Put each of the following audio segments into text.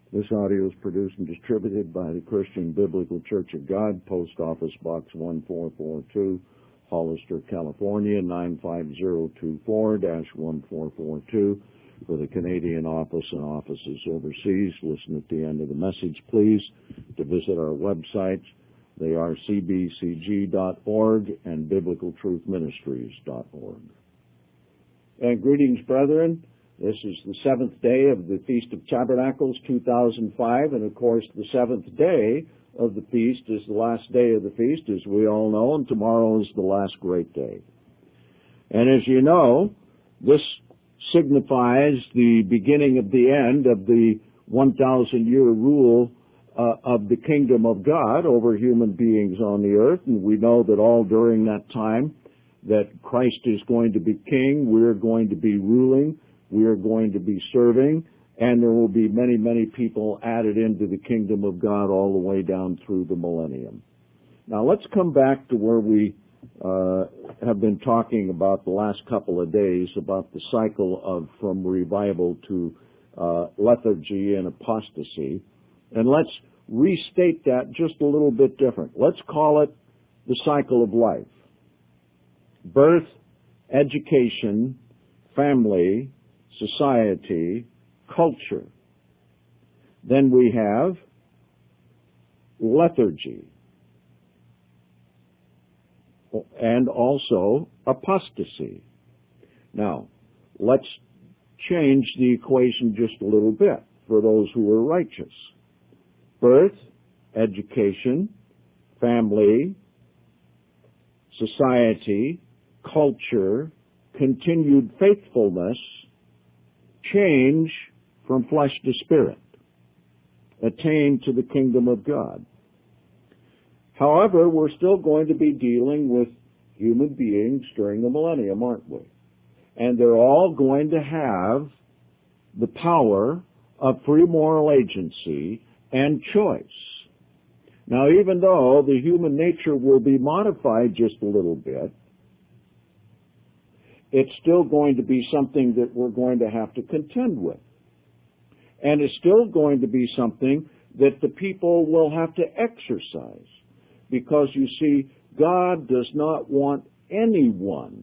This audio is produced and distributed by the Christian Biblical Church of God, Post Office Box 1442, Hollister, California, 95024-1442. For the Canadian office and offices overseas, listen at the end of the message, please, to visit our websites. They are cbcg.org and biblicaltruthministries.org. And greetings, brethren. This is the seventh day of the Feast of Tabernacles 2005, and of course the seventh day of the feast is the last day of the feast, as we all know, and tomorrow is the last great day. And as you know, this signifies the beginning of the end of the 1,000-year rule of the kingdom of God over human beings on the earth, and we know that all during that time that Christ is going to be king, we're going to be ruling, we are going to be serving, and there will be many, many people added into the kingdom of God all the way down through the millennium. Now let's come back to where we have been talking about the last couple of days about the cycle of from revival to lethargy and apostasy. And let's restate that just a little bit different. Let's call it the cycle of life. Birth, education, family, society, culture. Then we have lethargy and also apostasy. Now, let's change the equation just a little bit for those who are righteous. Birth, education, family, society, culture, continued faithfulness, change from flesh to spirit, attain to the kingdom of God. However, we're still going to be dealing with human beings during the millennium, aren't we? And they're all going to have the power of free moral agency and choice. Now, even though the human nature will be modified just a little bit, it's still going to be something that we're going to have to contend with. And it's still going to be something that the people will have to exercise. Because, you see, God does not want anyone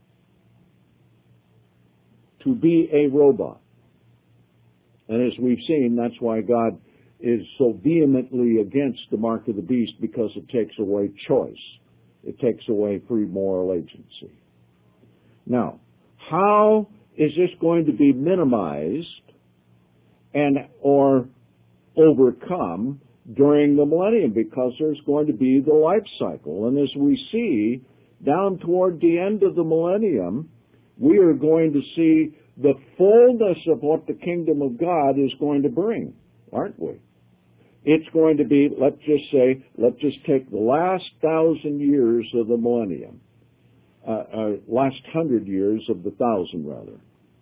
to be a robot. And as we've seen, that's why God is so vehemently against the mark of the beast, because it takes away choice. It takes away free moral agency. Now, how is this going to be minimized and or overcome during the millennium? Because there's going to be the life cycle. And as we see down toward the end of the millennium, we are going to see the fullness of what the kingdom of God is going to bring, aren't we? It's going to be, let's just take the last 1,000 years of the millennium. Last 100 years of the 1,000, rather.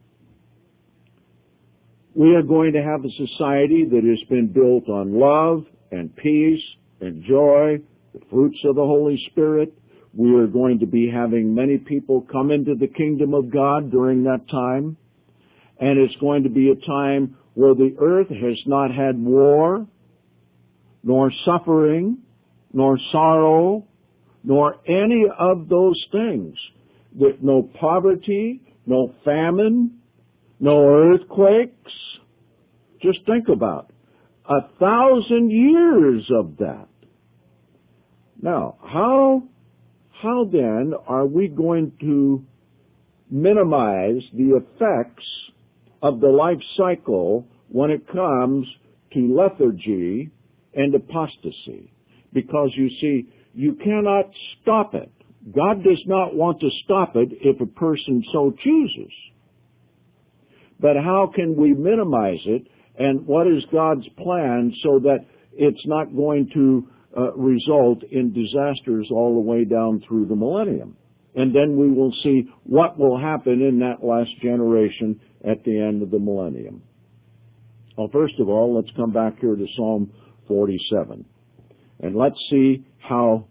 We are going to have a society that has been built on love and peace and joy, the fruits of the Holy Spirit. We are going to be having many people come into the kingdom of God during that time. And it's going to be a time where the earth has not had war, nor suffering, nor sorrow, nor any of those things. With no poverty, no famine, no earthquakes. Just think about it. 1,000 years of that. Now, how then are we going to minimize the effects of the life cycle when it comes to lethargy and apostasy? Because, you see, you cannot stop it. God does not want to stop it if a person so chooses. But how can we minimize it, and what is God's plan so that it's not going to result in disasters all the way down through the millennium? And then we will see what will happen in that last generation at the end of the millennium. Well, first of all, let's come back here to Psalm 47. And let's see how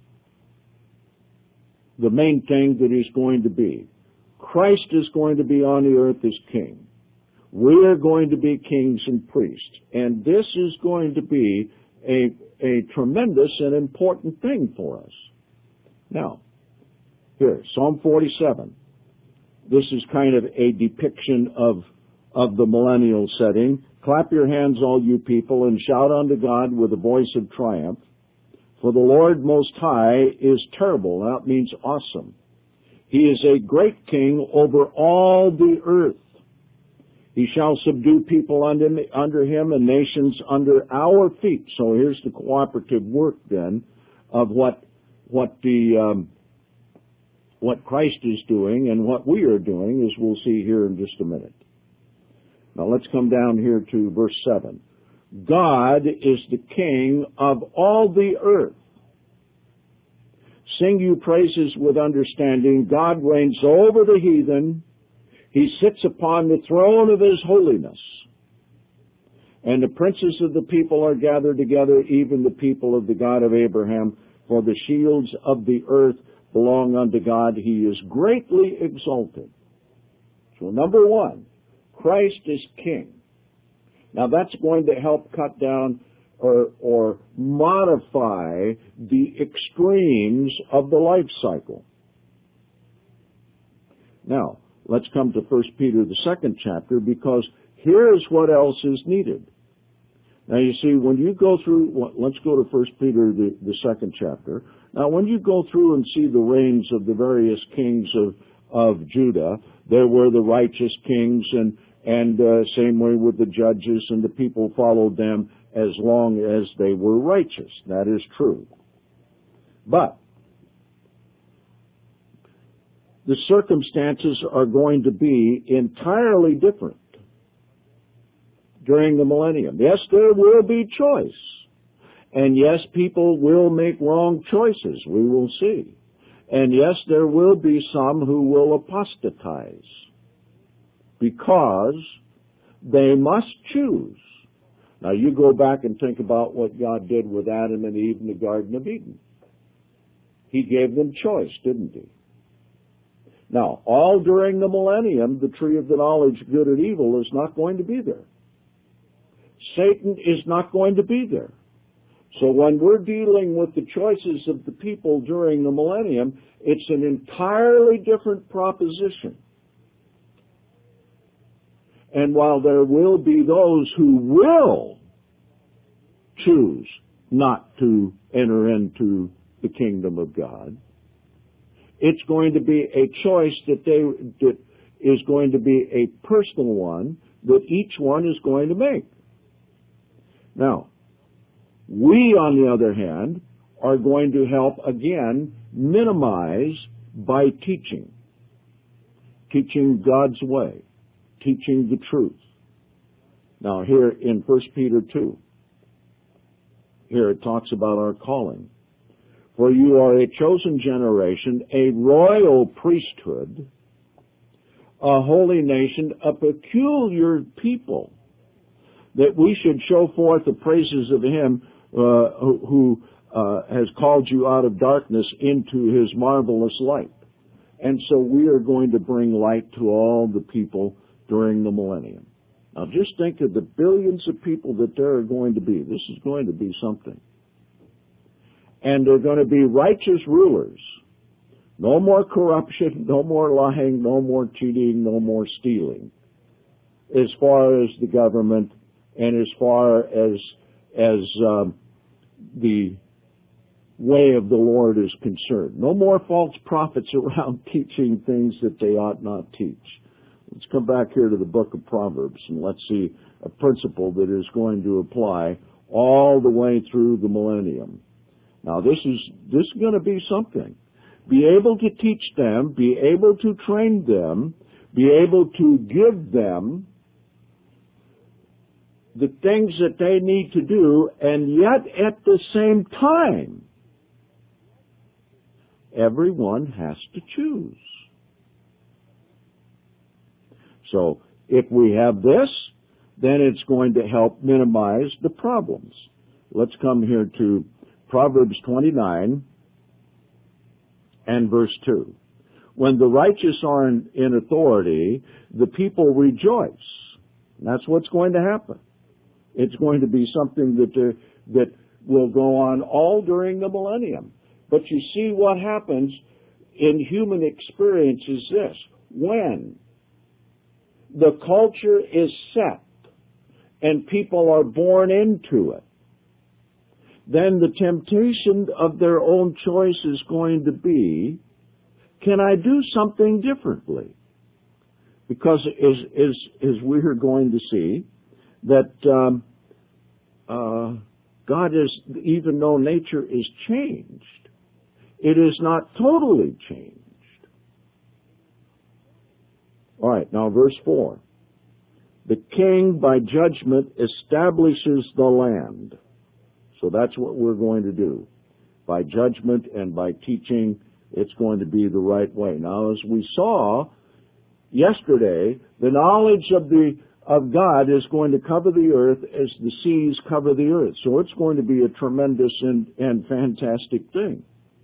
the main thing that is going to be. Christ is going to be on the earth as king. We are going to be kings and priests. And this is going to be a tremendous and important thing for us. Now, here, Psalm 47. This is kind of a depiction of the millennial setting. Clap your hands, all you people, and shout unto God with a voice of triumph. For the Lord Most High is terrible. That means awesome. He is a great king over all the earth. He shall subdue people under him and nations under our feet. So here's the cooperative work then of what Christ is doing and what we are doing, as we'll see here in just a minute. Now let's come down here to verse 7. God is the king of all the earth. Sing you praises with understanding. God reigns over the heathen. He sits upon the throne of his holiness. And the princes of the people are gathered together, even the people of the God of Abraham. For the shields of the earth belong unto God. He is greatly exalted. So number one, Christ is king. Now that's going to help cut down or modify the extremes of the life cycle. Now, let's come to 1 Peter, the 2nd chapter, because here's what else is needed. Now, you see, when you go through, let's go to 1 Peter, the 2nd chapter. Now, when you go through and see the reigns of the various kings of Judah, there were the righteous kings, and same way with the judges, and the people followed them as long as they were righteous. That is true. But the circumstances are going to be entirely different during the millennium. Yes, there will be choice. And yes, people will make wrong choices. We will see. And yes, there will be some who will apostatize because they must choose. Now, you go back and think about what God did with Adam and Eve in the Garden of Eden. He gave them choice, didn't he? Now, all during the millennium, the tree of the knowledge of good and evil is not going to be there. Satan is not going to be there. So when we're dealing with the choices of the people during the millennium, it's an entirely different proposition. And while there will be those who will choose not to enter into the kingdom of God, it's going to be a choice that is going to be a personal one that each one is going to make. Now, we, on the other hand, are going to help, again, minimize by teaching God's way, teaching the truth. Now, here in 1 Peter 2, here it talks about our calling. For you are a chosen generation, a royal priesthood, a holy nation, a peculiar people, that we should show forth the praises of him who has called you out of darkness into his marvelous light. And so we are going to bring light to all the people during the millennium. Now just think of the billions of people that there are going to be. This is going to be something. And they're going to be righteous rulers. No more corruption, no more lying, no more cheating, no more stealing. As far as the government and as far as the way of the Lord is concerned. No more false prophets around teaching things that they ought not teach. Let's come back here to the book of Proverbs and let's see a principle that is going to apply all the way through the millennium. Now this is going to be something. Be able to teach them, be able to train them, be able to give them the things that they need to do, and yet at the same time, everyone has to choose. So if we have this, then it's going to help minimize the problems. Let's come here to Proverbs 29 and verse 2. When the righteous are in authority, the people rejoice. And that's what's going to happen. It's going to be something that will go on all during the millennium. But you see what happens in human experience is this. When the culture is set and people are born into it, then the temptation of their own choice is going to be, can I do something differently? Because as we are going to see, that God is, even though nature is changed, it is not totally changed. All right, now verse 4. The king by judgment establishes the land. So that's what we're going to do. By judgment and by teaching, it's going to be the right way. Now, as we saw yesterday, the knowledge of God is going to cover the earth as the seas cover the earth. So it's going to be a tremendous and fantastic thing.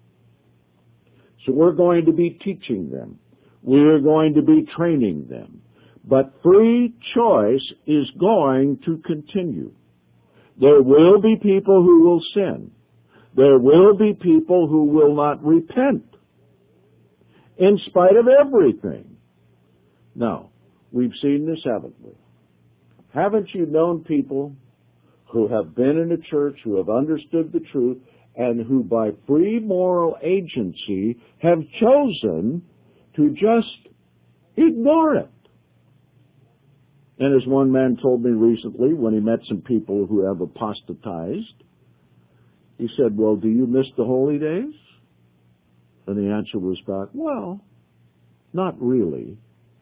So we're going to be teaching them. We're going to be training them. But free choice is going to continue. There will be people who will sin. There will be people who will not repent in spite of everything. Now, we've seen this, haven't we? Haven't you known people who have been in a church, who have understood the truth, and who by free moral agency have chosen to just ignore it? And as one man told me recently, when he met some people who have apostatized, he said, well, do you miss the holy days? And the answer was back, well, not really.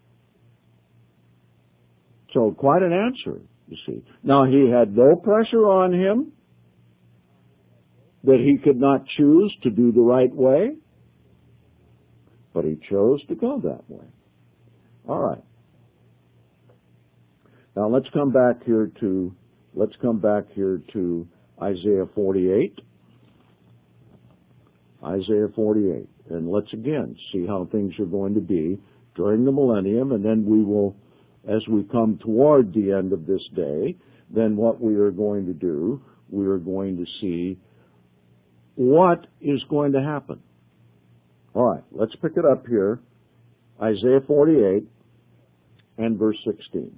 So quite an answer, you see. Now, he had no pressure on him that he could not choose to do the right way, but he chose to go that way. All right. Now let's come back here to Isaiah 48. Isaiah 48. And let's again see how things are going to be during the millennium, and then we will, as we come toward the end of this day, then what we are going to do, we are going to see what is going to happen. All right, let's pick it up here. Isaiah 48 and verse 16.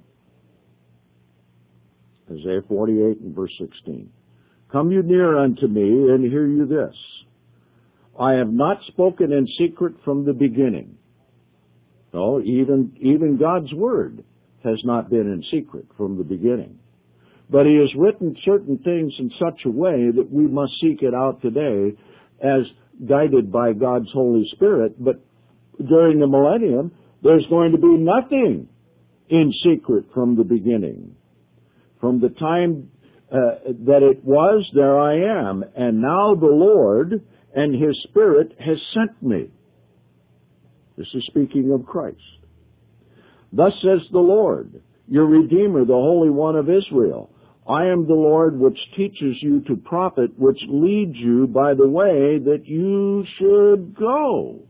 Isaiah 48 and verse 16. Come you near unto me, and hear you this. I have not spoken in secret from the beginning. No, even God's word has not been in secret from the beginning. But he has written certain things in such a way that we must seek it out today as guided by God's Holy Spirit. But during the millennium, there's going to be nothing in secret from the beginning. From the time that it was, there I am. And now the Lord and his Spirit has sent me. This is speaking of Christ. Thus says the Lord, your Redeemer, the Holy One of Israel. I am the Lord which teaches you to profit, which leads you by the way that you should go.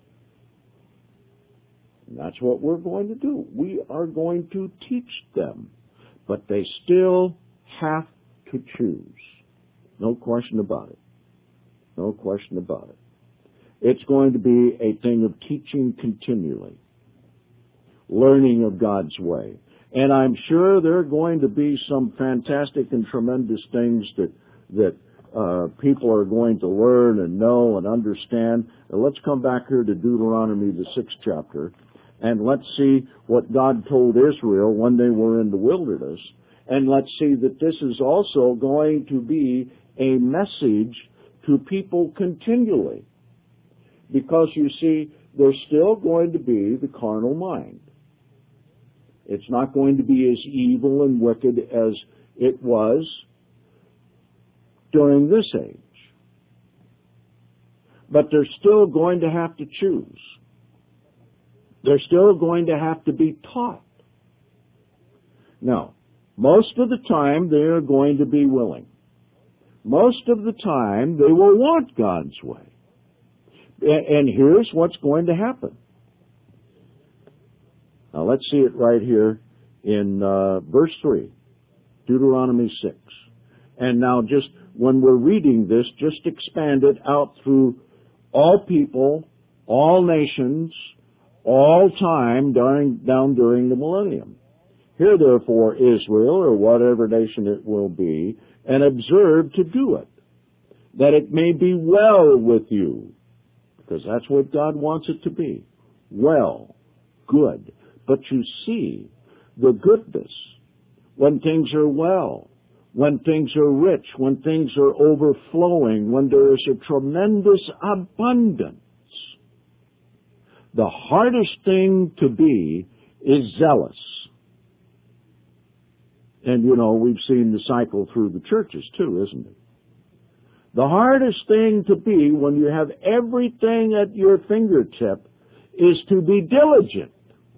And that's what we're going to do. We are going to teach them. But they still have to choose. No question about it. No question about it. It's going to be a thing of teaching continually. Learning of God's way. And I'm sure there are going to be some fantastic and tremendous things that people are going to learn and know and understand. And let's come back here to Deuteronomy, the 6th chapter, and let's see what God told Israel when they were in the wilderness. And let's see that this is also going to be a message to people continually. Because you see, there's still going to be the carnal mind. It's not going to be as evil and wicked as it was during this age. But they're still going to have to choose. They're still going to have to be taught. Now, most of the time they are going to be willing. Most of the time they will want God's way. And here's what's going to happen. Now let's see it right here in verse 3, Deuteronomy 6. And now just when we're reading this, just expand it out through all people, all nations, all time down during the millennium. Hear therefore Israel, or whatever nation it will be, and observe to do it, that it may be well with you, because that's what God wants it to be. Well, good. But you see the goodness when things are well, when things are rich, when things are overflowing, when there is a tremendous abundance. The hardest thing to be is zealous. And, we've seen the cycle through the churches too, isn't it? The hardest thing to be when you have everything at your fingertip is to be diligent.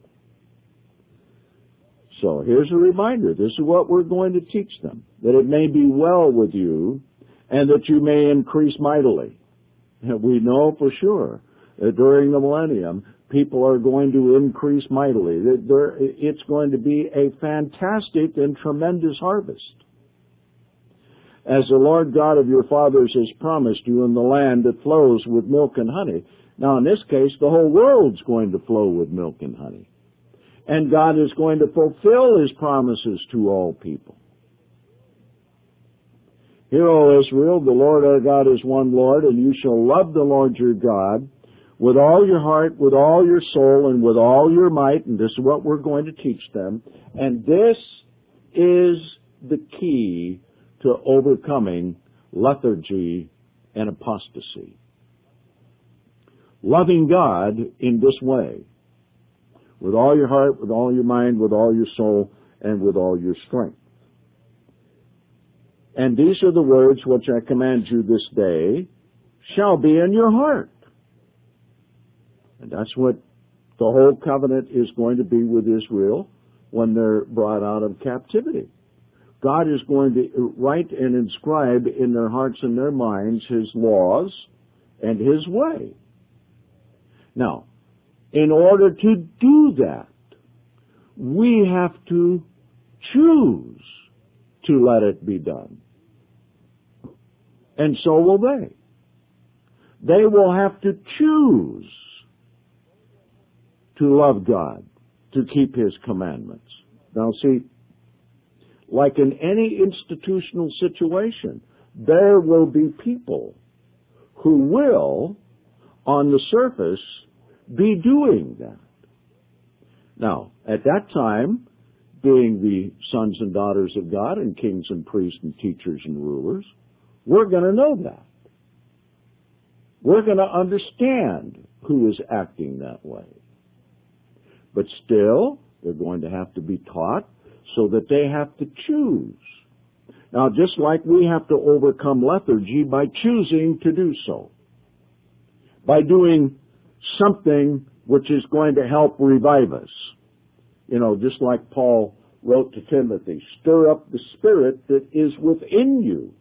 So here's a reminder. This is what we're going to teach them, that it may be well with you and that you may increase mightily. And we know for sure that during the millennium, people are going to increase mightily. It's going to be a fantastic and tremendous harvest. As the Lord God of your fathers has promised you in the land that flows with milk and honey. Now, in this case, the whole world's going to flow with milk and honey. And God is going to fulfill His promises to all people. Hear, O Israel, the Lord our God is one Lord, and you shall love the Lord your God with all your heart, with all your soul, and with all your might. And this is what we're going to teach them. And this is the key to overcoming lethargy and apostasy. Loving God in this way, with all your heart, with all your mind, with all your soul, and with all your strength. And these are the words which I command you this day, shall be in your heart. And that's what the whole covenant is going to be with Israel when they're brought out of captivity. God is going to write and inscribe in their hearts and their minds His laws and His way. Now, in order to do that, we have to choose to let it be done. And so will they. They will have to choose to love God, to keep His commandments. Now see, like in any institutional situation, there will be people who will, on the surface, be doing that. Now, at that time, being the sons and daughters of God and kings and priests and teachers and rulers, we're going to know that. We're going to understand who is acting that way. But still, they're going to have to be taught so that they have to choose. Now, just like we have to overcome lethargy by choosing to do so, by doing something which is going to help revive us. Just like Paul wrote to Timothy, stir up the spirit that is within you.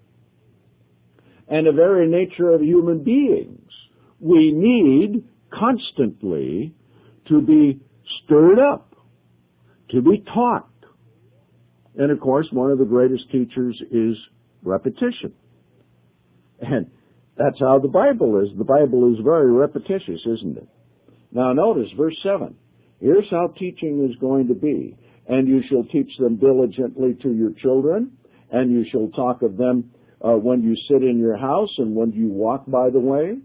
And the very nature of human beings, we need constantly to be stirred up, to be taught. And of course, one of the greatest teachers is repetition. And that's how the Bible is. The Bible is very repetitious, isn't it? Now notice verse 7. Here's how teaching is going to be. And you shall teach them diligently to your children, and you shall talk of them when you sit in your house and when you walk by the way,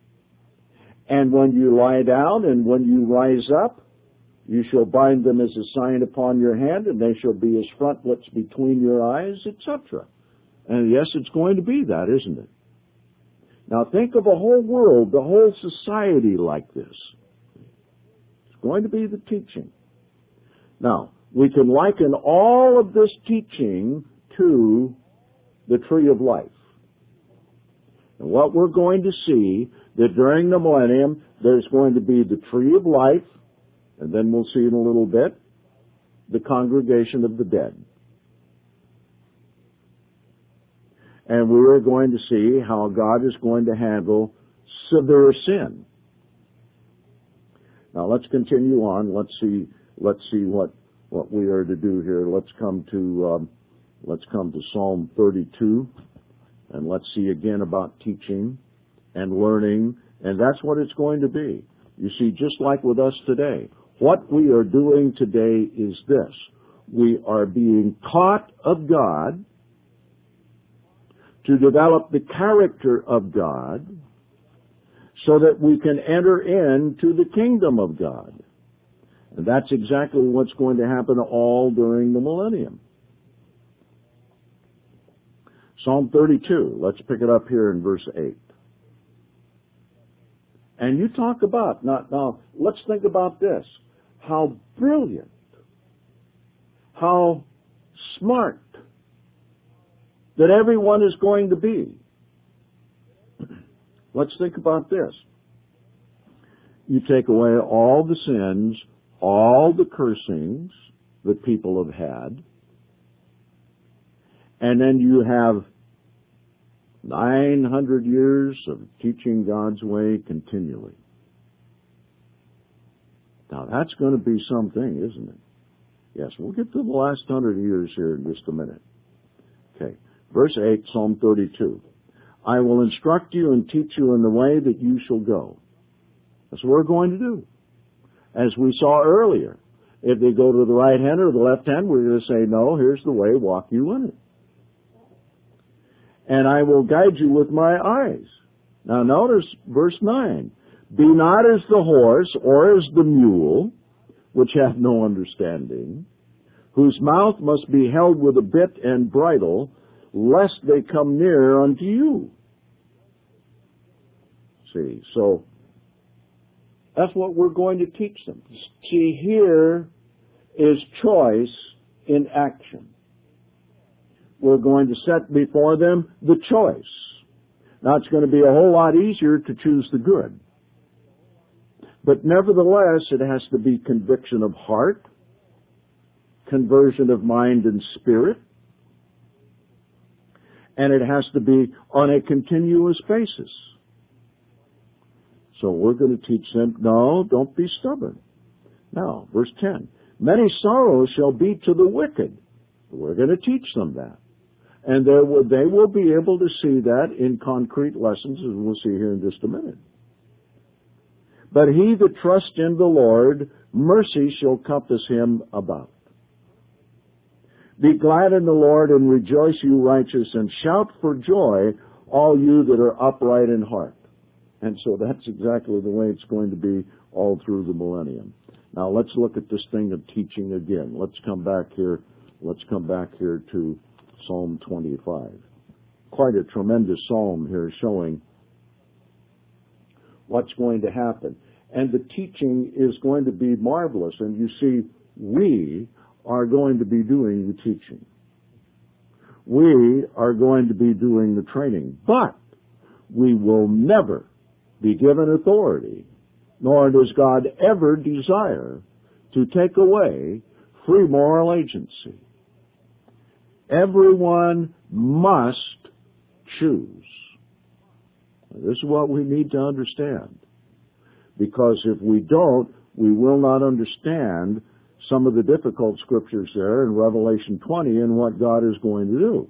and when you lie down and when you rise up. You shall bind them as a sign upon your hand, and they shall be as frontlets between your eyes, etc. And yes, it's going to be that, isn't it? Now think of a whole world, the whole society like this. It's going to be the teaching. Now, we can liken all of this teaching to the tree of life. And what we're going to see, that during the millennium, there's going to be the tree of life, and then we'll see in a little bit, the congregation of the dead. And we are going to see how God is going to handle severe sin. Now let's continue on. Let's see what what we are to do here. Let's come to Psalm 32, and let's see again about teaching and learning, and that's what it's going to be. You see, just like with us today, what we are doing today is this. We are being taught of God to develop the character of God so that we can enter into the kingdom of God. And that's exactly what's going to happen all during the millennium. Psalm 32, let's pick it up here in verse 8. And you talk about, now let's think about this. How brilliant, how smart that everyone is going to be. Let's think about this. You take away all the sins, all the cursings that people have had, and then you have 900 years of teaching God's way continually. Now that's going to be something, isn't it? Yes, we'll get to the last 100 years here in just a minute. Okay, verse 8, Psalm 32. I will instruct you and teach you in the way that you shall go. That's what we're going to do. As we saw earlier, if they go to the right hand or the left hand, we're going to say, no, here's the way, walk you in it. And I will guide you with my eyes. Now notice verse 9. Be not as the horse or as the mule, which have no understanding, whose mouth must be held with a bit and bridle, lest they come near unto you. See, so that's what we're going to teach them. See, here is choice in action. We're going to set before them the choice. Now, it's going to be a whole lot easier to choose the good. But nevertheless, it has to be conviction of heart, conversion of mind and spirit, and it has to be on a continuous basis. So we're going to teach them, no, don't be stubborn. Now, verse 10, many sorrows shall be to the wicked. We're going to teach them that. And they will be able to see that in concrete lessons, as we'll see here in just a minute. But he that trusts in the Lord, mercy shall compass him about. Be glad in the Lord and rejoice, you righteous, and shout for joy, all you that are upright in heart. And so that's exactly the way it's going to be all through the millennium. Now let's look at this thing of teaching again. Let's come back here to Psalm 25. Quite a tremendous psalm here showing what's going to happen. And the teaching is going to be marvelous. And you see, we are going to be doing the teaching. We are going to be doing the training. But we will never be given authority, nor does God ever desire to take away free moral agency. Everyone must choose. This is what we need to understand. Because if we don't, we will not understand some of the difficult scriptures there in Revelation 20 and what God is going to do.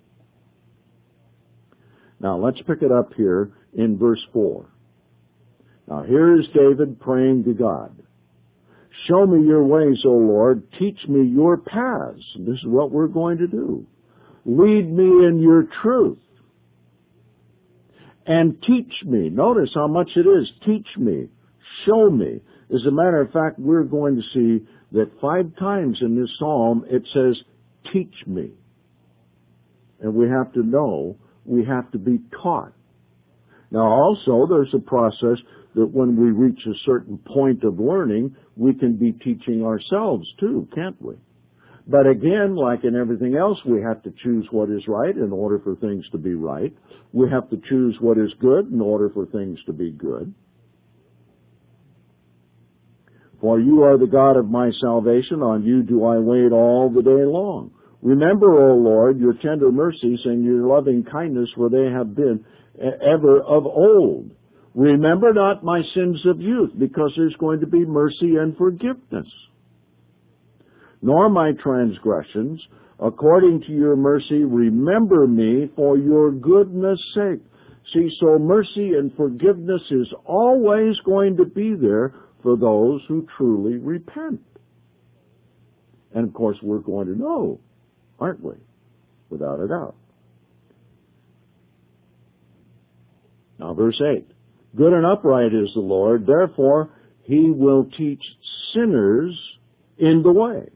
Now let's pick it up here in verse 4. Now here is David praying to God. Show me your ways, O Lord. Teach me your paths. This is what we're going to do. Lead me in your truth. And teach me. Notice how much it is. Teach me. Show me. As a matter of fact, we're going to see that 5 times in this psalm it says, teach me. And we have to know, we have to be taught. Now also, there's a process that when we reach a certain point of learning, we can be teaching ourselves too, can't we? But again, like in everything else, we have to choose what is right in order for things to be right. We have to choose what is good in order for things to be good. For you are the God of my salvation. On you do I wait all the day long. Remember, O Lord, your tender mercies and your loving kindness, for they have been ever of old. Remember not my sins of youth, because there's going to be mercy and forgiveness. nor my transgressions. According to your mercy, remember me for your goodness' sake. See, so mercy and forgiveness is always going to be there for those who truly repent. And of course, we're going to know, aren't we? Without a doubt. Now, verse 8. Good and upright is the Lord, therefore he will teach sinners in the way.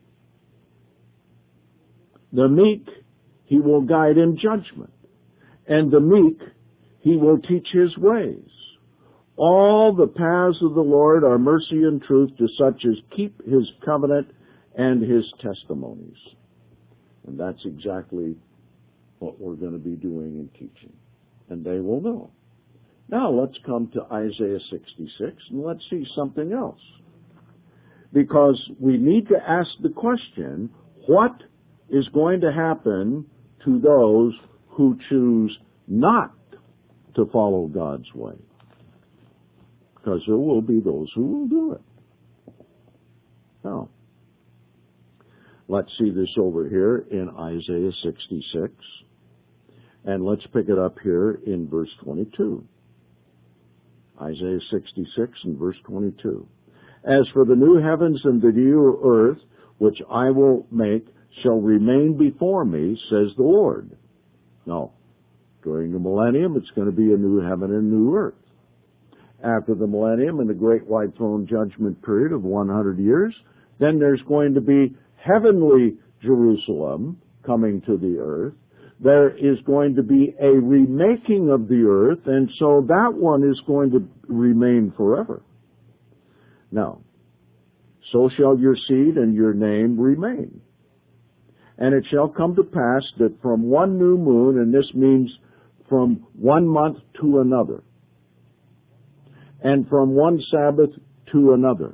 The meek he will guide in judgment, and the meek he will teach his ways. All the paths of the Lord are mercy and truth to such as keep his covenant and his testimonies. And that's exactly what we're going to be doing and teaching. And they will know. Now let's come to Isaiah 66 and let's see something else. Because we need to ask the question, what is going to happen to those who choose not to follow God's way? Because there will be those who will do it. Now, let's see this over here in Isaiah 66. And let's pick it up here in verse 22. Isaiah 66 and verse 22. As for the new heavens and the new earth, which I will make, shall remain before me, says the Lord. Now, during the millennium, it's going to be a new heaven and new earth. After the millennium and the great white throne judgment period of 100 years, then there's going to be heavenly Jerusalem coming to the earth. There is going to be a remaking of the earth, and so that one is going to remain forever. Now, so shall your seed and your name remain. And it shall come to pass that from one new moon, and this means from 1 month to another, and from one Sabbath to another,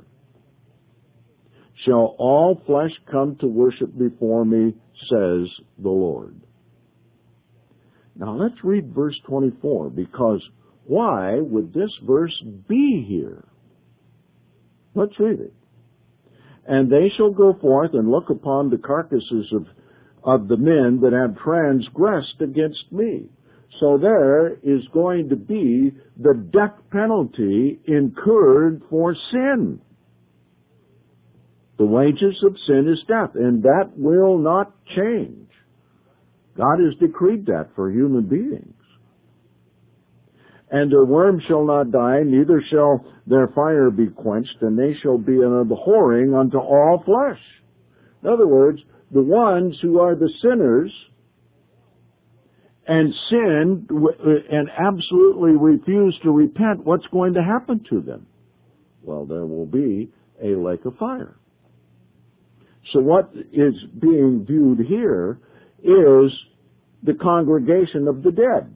shall all flesh come to worship before me, says the Lord. Now let's read verse 24, because why would this verse be here? Let's read it. And they shall go forth and look upon the carcasses of the men that have transgressed against me. So there is going to be the death penalty incurred for sin. The wages of sin is death, and that will not change. God has decreed that for human beings. And their worm shall not die, neither shall their fire be quenched, and they shall be an abhorring unto all flesh. In other words, the ones who are the sinners and sin and absolutely refuse to repent, what's going to happen to them? Well, there will be a lake of fire. So what is being viewed here is the congregation of the dead.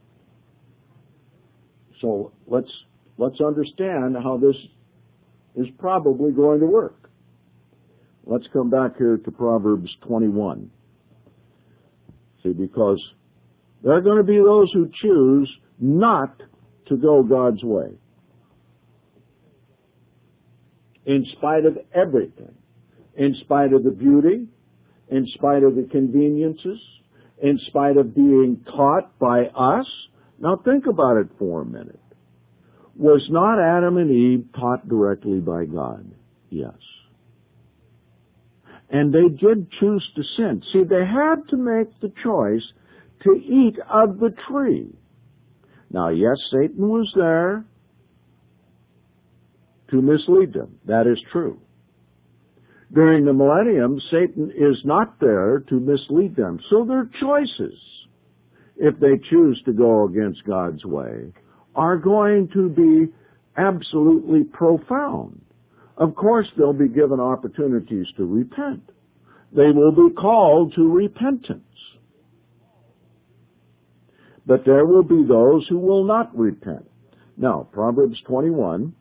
So let's understand how this is probably going to work. Let's come back here to Proverbs 21. See, because there are going to be those who choose not to go God's way. In spite of everything. In spite of the beauty, in spite of the conveniences, in spite of being taught by us. Now think about it for a minute. Was not Adam and Eve taught directly by God? Yes. And they did choose to sin. See, they had to make the choice to eat of the tree. Now, yes, Satan was there to mislead them. That is true. During the millennium, Satan is not there to mislead them. So their choices, if they choose to go against God's way, are going to be absolutely profound. Of course, they'll be given opportunities to repent. They will be called to repentance. But there will be those who will not repent. Now, Proverbs 21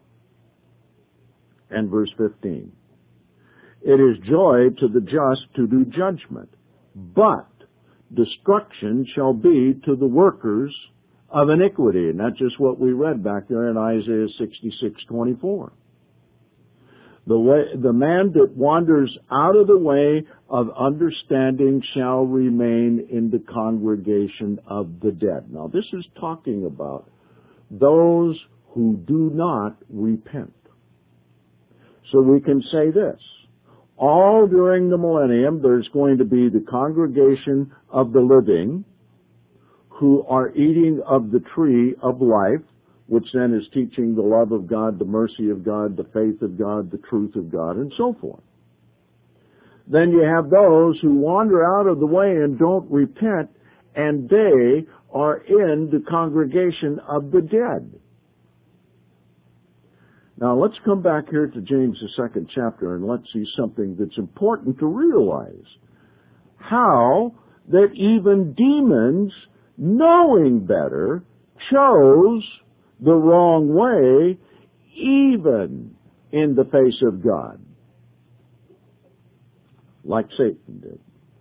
and verse 15. It is joy to the just to do judgment, but destruction shall be to the workers of iniquity. And that's just what we read back there in Isaiah 66:24. The man that wanders out of the way of understanding shall remain in the congregation of the dead. Now, this is talking about those who do not repent. So we can say this. All during the millennium, there's going to be the congregation of the living who are eating of the tree of life, which then is teaching the love of God, the mercy of God, the faith of God, the truth of God, and so forth. Then you have those who wander out of the way and don't repent, and they are in the congregation of the dead. Now let's come back here to James, the 2nd chapter, and let's see something that's important to realize. How that even demons, knowing better, chose the wrong way, even in the face of God, like Satan did.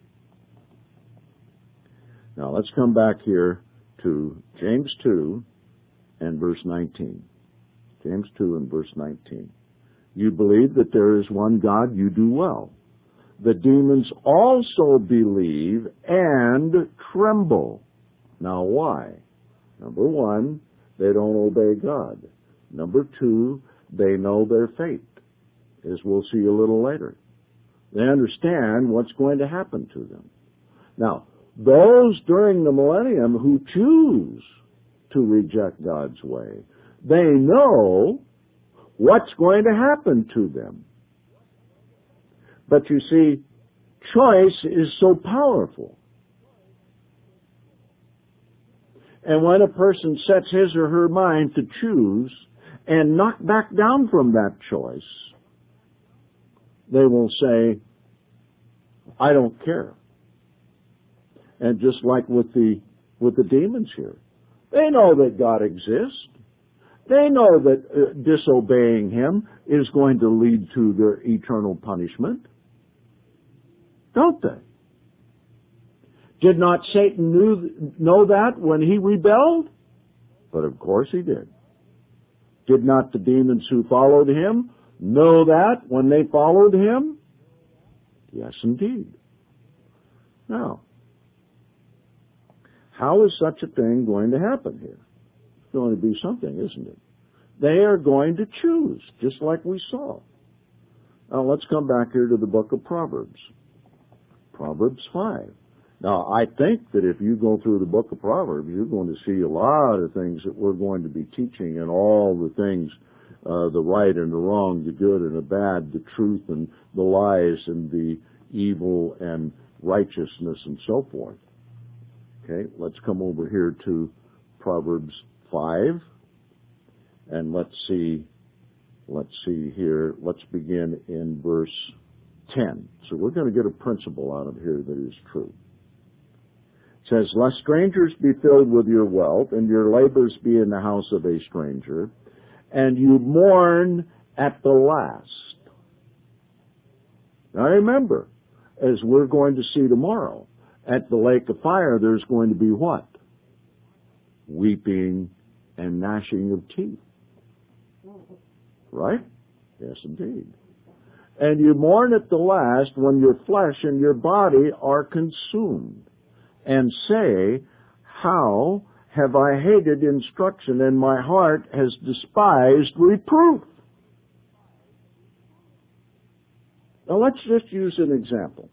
Now let's come back here to James 2 and verse 19. James 2 and verse 19. You believe that there is one God, you do well. The demons also believe and tremble. Now why? Number one, they don't obey God. Number two, they know their fate, as we'll see a little later. They understand what's going to happen to them. Now, those during the millennium who choose to reject God's way, they know what's going to happen to them. But you see, choice is so powerful. And when a person sets his or her mind to choose and knock back down from that choice, they will say, I don't care. And just like with the demons here, they know that God exists. They know that disobeying Him is going to lead to their eternal punishment. Don't they? Did not Satan know that when he rebelled? But of course he did. Did not the demons who followed him know that when they followed him? Yes, indeed. Now, how is such a thing going to happen here? It's going to be something, isn't it? They are going to choose, just like we saw. Now, let's come back here to the book of Proverbs. Proverbs 5. Now, I think that if you go through the book of Proverbs, you're going to see a lot of things that we're going to be teaching, and all the things, the right and the wrong, the good and the bad, the truth and the lies, and the evil and righteousness, and so forth. Okay, let's come over here to Proverbs 5, and let's see here. Let's begin in verse 10. So we're going to get a principle out of here that is true. It says, lest strangers be filled with your wealth, and your labors be in the house of a stranger, and you mourn at the last. Now remember, as we're going to see tomorrow, at the lake of fire, there's going to be what? Weeping and gnashing of teeth. Right? Yes, indeed. And you mourn at the last when your flesh and your body are consumed, and say, how have I hated instruction, and my heart has despised reproof? Now let's just use an example.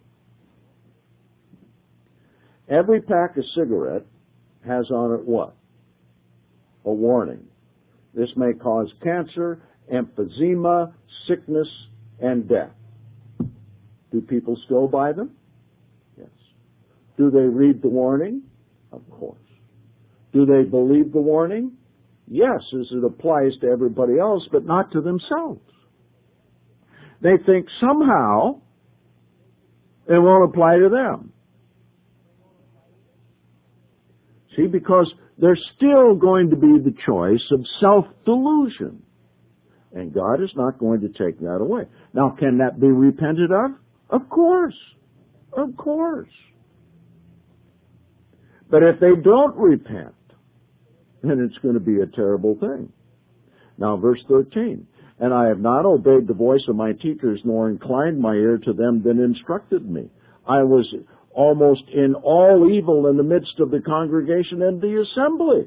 Every pack of cigarette has on it what? A warning. This may cause cancer, emphysema, sickness, and death. Do people still buy them? Yes. Do they read the warning? Of course. Do they believe the warning? Yes, as it applies to everybody else, but not to themselves. They think somehow it won't apply to them. See, because there's still going to be the choice of self-delusion. And God is not going to take that away. Now, can that be repented of? Of course. Of course. But if they don't repent, then it's going to be a terrible thing. Now, verse 13. And I have not obeyed the voice of my teachers, nor inclined my ear to them that instructed me. I was almost in all evil in the midst of the congregation and the assembly.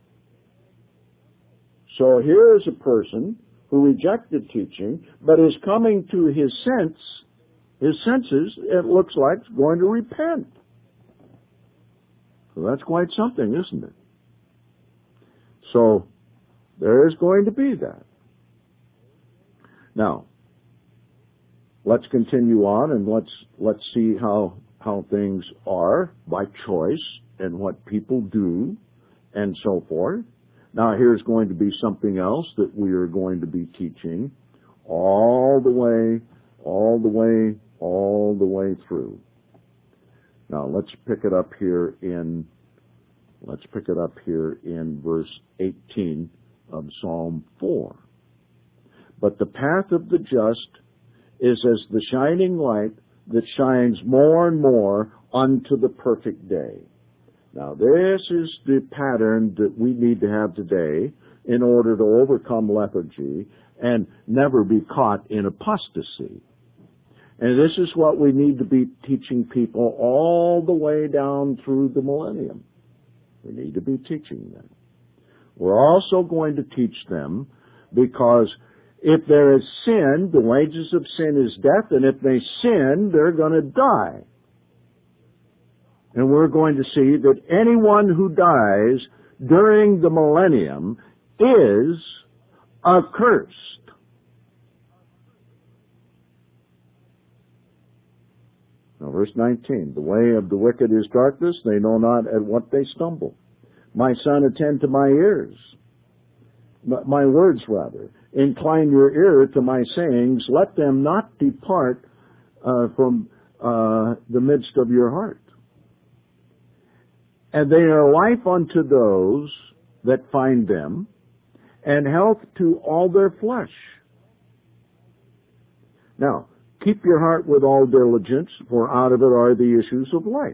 So here is a person who rejected teaching, but is coming to his senses, it looks like, going to repent. So that's quite something, isn't it? So there is going to be that. Now, let's continue on and let's see how things are by choice and what people do and so forth. Now, here's going to be something else that we are going to be teaching all the way through. Now, let's pick it up here in verse 18 of Psalm 4. But the path of the just is as the shining light that shines more and more unto the perfect day. Now, this is the pattern that we need to have today in order to overcome lethargy and never be caught in apostasy. And this is what we need to be teaching people all the way down through the millennium. We need to be teaching them. We're also going to teach them because if there is sin, the wages of sin is death, and if they sin, they're going to die. And we're going to see that anyone who dies during the millennium is accursed. Now, verse 19, the way of the wicked is darkness, they know not at what they stumble. My son, attend to my ears, my words rather. Incline your ear to my sayings, let them not depart from the midst of your heart. And they are life unto those that find them, and health to all their flesh. Now, keep your heart with all diligence, for out of it are the issues of life.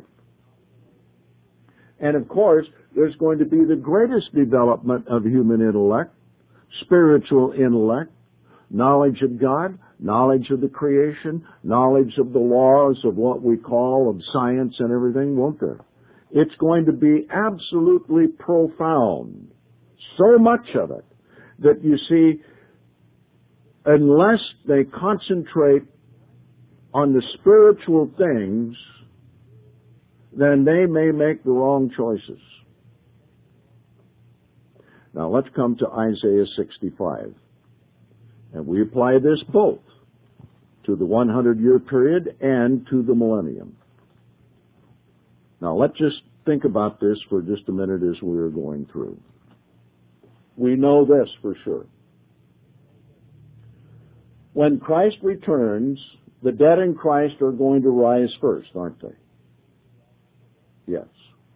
And of course, there's going to be the greatest development of human intellect, spiritual intellect, knowledge of God, knowledge of the creation, knowledge of the laws of what we call of science and everything, won't there? It's going to be absolutely profound. So much of it that you see, unless they concentrate on the spiritual things, then they may make the wrong choices. Now let's come to Isaiah 65. And we apply this both to the 100-year period and to the millennium. Now let's just think about this for just a minute as we are going through. We know this for sure. When Christ returns, the dead in Christ are going to rise first, aren't they? Yes.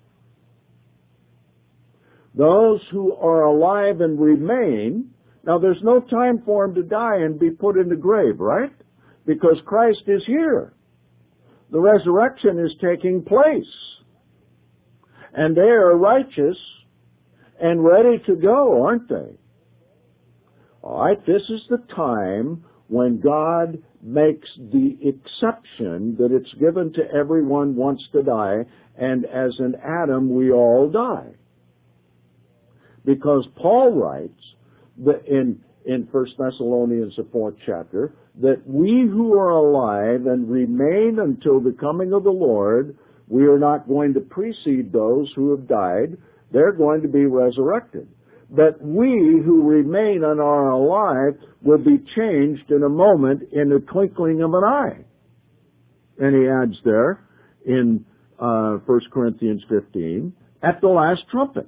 Those who are alive and remain, now there's no time for them to die and be put in the grave, right? Because Christ is here. The resurrection is taking place. And they are righteous and ready to go, aren't they? All right, this is the time when God makes the exception that it's given to everyone once to die, and as in Adam we all die. Because Paul writes that in 1 Thessalonians, the 4th chapter, that we who are alive and remain until the coming of the Lord, we are not going to precede those who have died. They're going to be resurrected. But we who remain and are alive will be changed in a moment, in the twinkling of an eye. And he adds there in 1 Corinthians 15, at the last trumpet.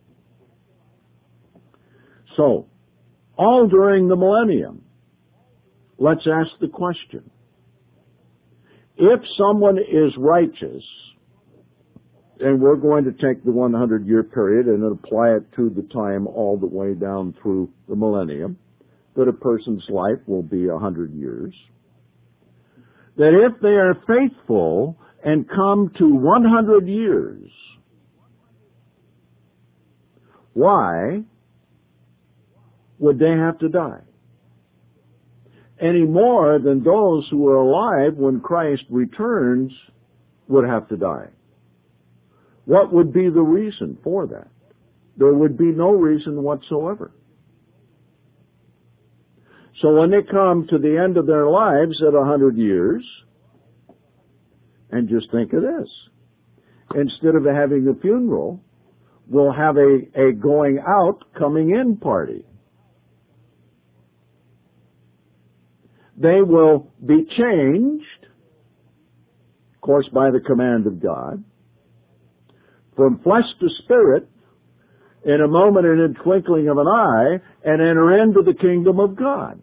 So, all during the millennium, let's ask the question. If someone is righteous, and we're going to take the 100-year period and apply it to the time all the way down through the millennium, that a person's life will be 100 years, that if they are faithful and come to 100 years, why would they have to die? any more than those who are alive when Christ returns would have to die. What would be the reason for that? There would be no reason whatsoever. So when they come to the end of their lives at 100 years, and just think of this, instead of having a funeral, we'll have a going out, coming in party. They will be changed, of course, by the command of God, from flesh to spirit in a moment and in a twinkling of an eye, and enter into the kingdom of God.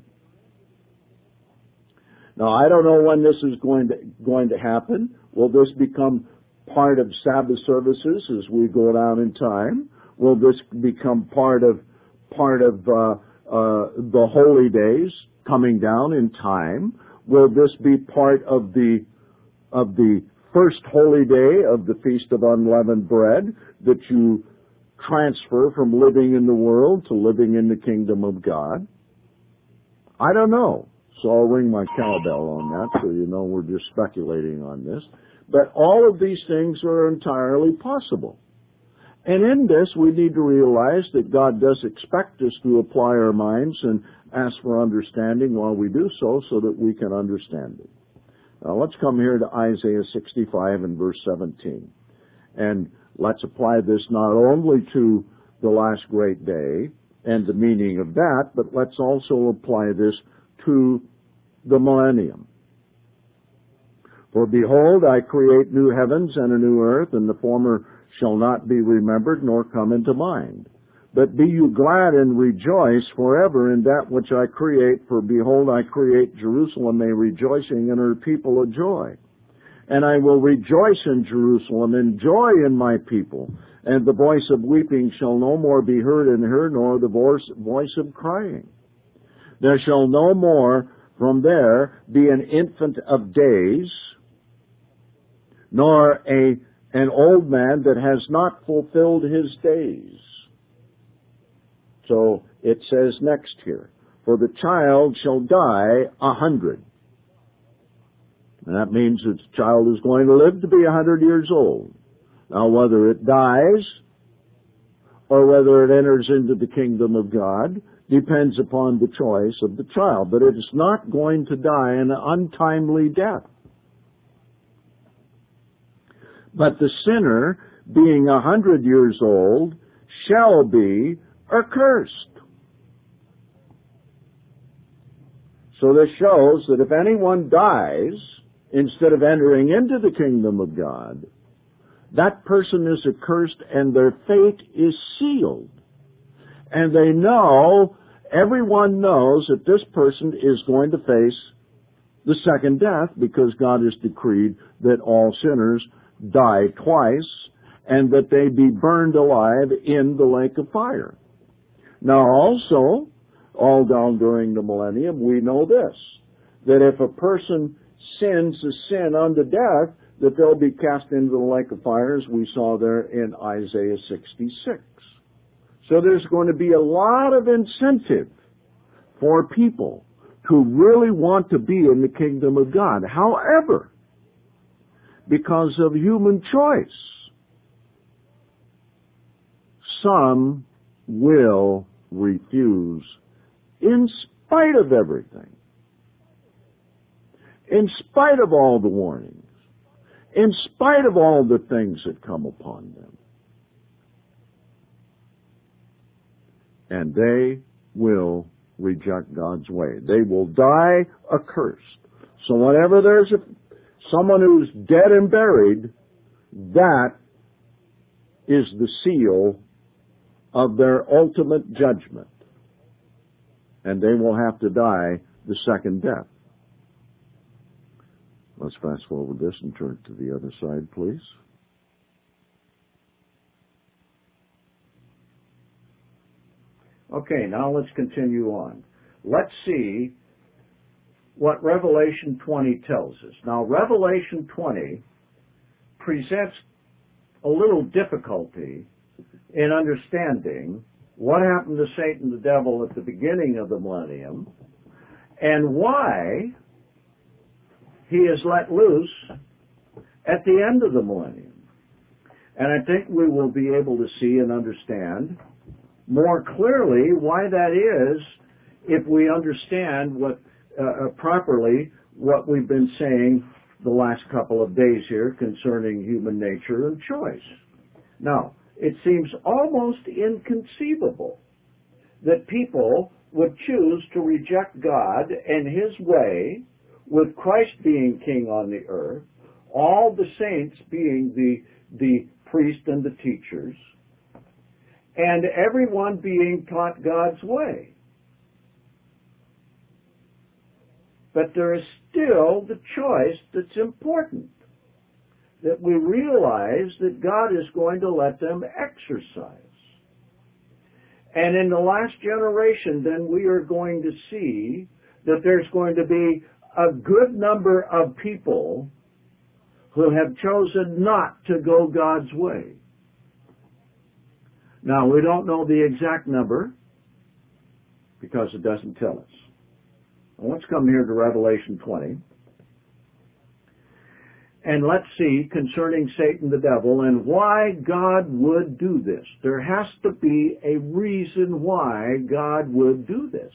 Now, I don't know when this is going to happen. Will this become part of Sabbath services as we go down in time? Will this become part of the holy days coming down in time? Will this be part of the first holy day of the Feast of Unleavened Bread that you transfer from living in the world to living in the kingdom of God? I don't know. So I'll ring my cowbell on that so you know we're just speculating on this. But all of these things are entirely possible. And in this, we need to realize that God does expect us to apply our minds and ask for understanding while we do so that we can understand it. Now let's come here to Isaiah 65 and verse 17. And let's apply this not only to the last great day and the meaning of that, but let's also apply this to the millennium. For behold, I create new heavens and a new earth, and the former shall not be remembered nor come into mind. But be you glad and rejoice forever in that which I create, for behold, I create Jerusalem a rejoicing and her people a joy. And I will rejoice in Jerusalem and joy in my people, and the voice of weeping shall no more be heard in her, nor the voice of crying. There shall no more from there be an infant of days, nor an old man that has not fulfilled his days. So it says next here, for the child shall die 100. And that means that the child is going to live to be 100 years old. Now whether it dies or whether it enters into the kingdom of God depends upon the choice of the child. But it is not going to die an untimely death. But the sinner, being 100 years old, shall be accursed. So this shows that if anyone dies instead of entering into the kingdom of God, that person is accursed and their fate is sealed. And they know, everyone knows that this person is going to face the second death because God has decreed that all sinners die twice and that they be burned alive in the lake of fire. Now also, all down during the millennium, we know this, that if a person sins a sin unto death, that they'll be cast into the lake of fire, as we saw there in Isaiah 66. So there's going to be a lot of incentive for people who really want to be in the kingdom of God. However, because of human choice, some will refuse in spite of everything, in spite of all the warnings, in spite of all the things that come upon them. And they will reject God's way. They will die accursed. So whenever there's someone who's dead and buried, that is the seal of their ultimate judgment. And they will have to die the second death. Let's fast forward this and turn to the other side, please. Okay, now let's continue on. Let's see what Revelation 20 tells us. Now, Revelation 20 presents a little difficulty in understanding what happened to Satan the devil at the beginning of the millennium and why he is let loose at the end of the millennium. And I think we will be able to see and understand more clearly why that is if we understand what properly what we've been saying the last couple of days here concerning human nature and choice. Now, it seems almost inconceivable that people would choose to reject God and His way, with Christ being king on the earth, all the saints being the priest and the teachers, and everyone being taught God's way. But there is still the choice that's important, that we realize that God is going to let them exercise. And in the last generation, then, we are going to see that there's going to be a good number of people who have chosen not to go God's way. Now, we don't know the exact number because it doesn't tell us. Well, let's come here to Revelation 20. And let's see concerning Satan the devil and why God would do this. There has to be a reason why God would do this.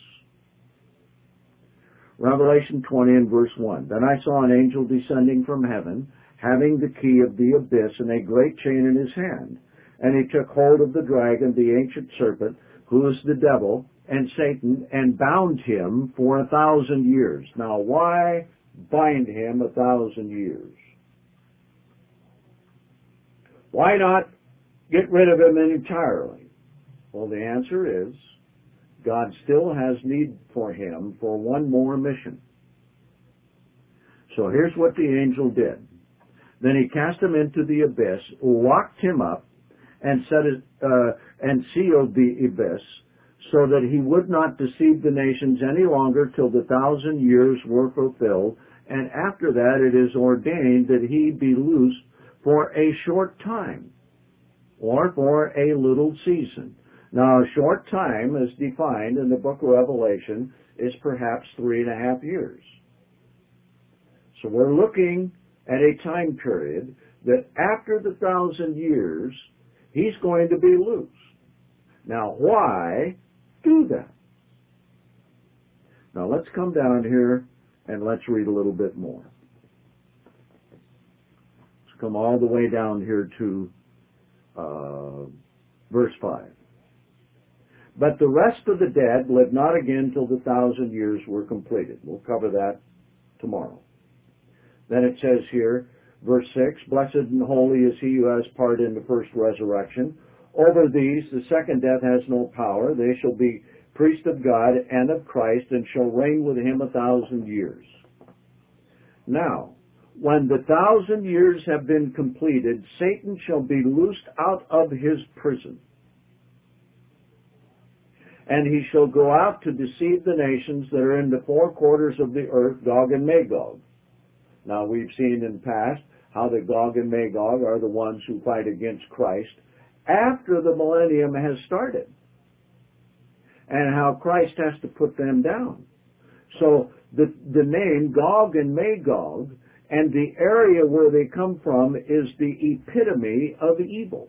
Revelation 20 and verse 1. Then I saw an angel descending from heaven, having the key of the abyss and a great chain in his hand. And he took hold of the dragon, the ancient serpent, who is the devil and Satan, and bound him for 1,000 years. Now, why bind him 1,000 years? Why not get rid of him entirely? Well, the answer is God still has need for him for one more mission. So here's what the angel did. Then he cast him into the abyss, locked him up, and sealed the abyss, so that he would not deceive the nations any longer till the 1,000 years were fulfilled. And after that it is ordained that he be loosed for a short time, or for a little season. Now, a short time, as defined in the book of Revelation, is perhaps 3.5 years. So we're looking at a time period that after the 1,000 years, he's going to be loose. Now, why do that? Now, let's come down here and let's read a little bit more. Let's come all the way down here to verse 5. But the rest of the dead lived not again till the 1,000 years were completed. We'll cover that tomorrow. Then it says here, verse 6, Blessed and holy is he who has part in the first resurrection. Over these the second death has no power. They shall be priests of God and of Christ, and shall reign with him 1,000 years. Now, when the 1,000 years have been completed, Satan shall be loosed out of his prison. And he shall go out to deceive the nations that are in the four quarters of the earth, Gog and Magog. Now, we've seen in the past how the Gog and Magog are the ones who fight against Christ after the millennium has started, and how Christ has to put them down. So the name Gog and Magog and the area where they come from is the epitome of evil.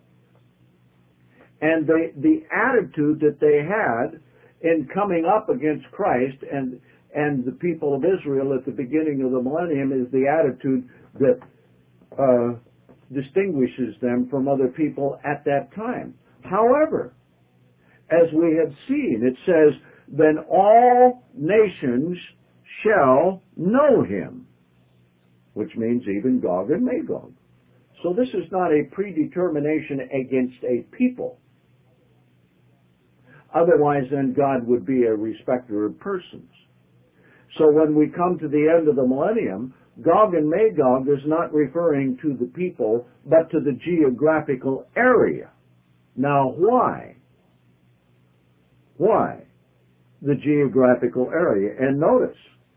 And the attitude that they had in coming up against Christ and the people of Israel at the beginning of the millennium is the attitude that distinguishes them from other people at that time. However, as we have seen, it says, then all nations shall know him, which means even Gog and Magog. So this is not a predetermination against a people. Otherwise, then God would be a respecter of persons. So when we come to the end of the millennium, Gog and Magog is not referring to the people, but to the geographical area. Now, why? Why the geographical area? And notice,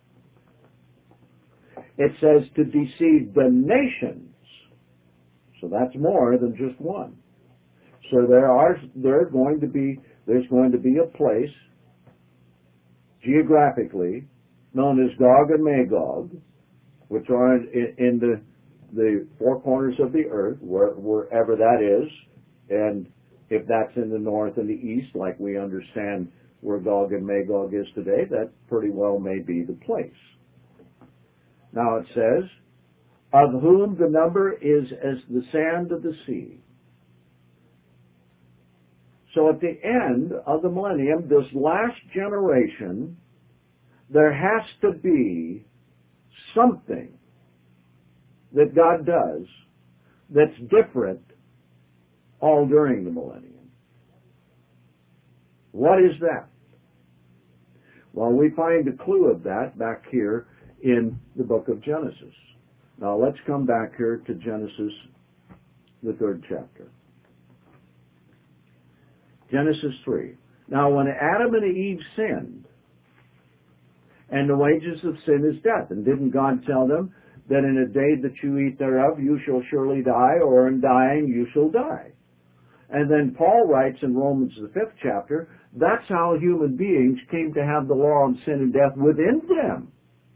it says to deceive the nations. So that's more than just one. So there's going to be a place geographically, known as Gog and Magog, which are in the four corners of the earth, wherever that is, and if that's in the north and the east, like we understand where Gog and Magog is today, that pretty well may be the place. Now it says, of whom the number is as the sand of the sea. So at the end of the millennium, this last generation, there has to be something that God does that's different all during the millennium. What is that? Well, we find a clue of that back here in the book of Genesis. Now let's come back here to Genesis, the 3rd chapter. Genesis 3. Now when Adam and Eve sinned, and the wages of sin is death, and didn't God tell them that in a day that you eat thereof you shall surely die, or in dying you shall die? And then Paul writes in Romans the 5th chapter, that's how human beings came to have the law of sin and death within them.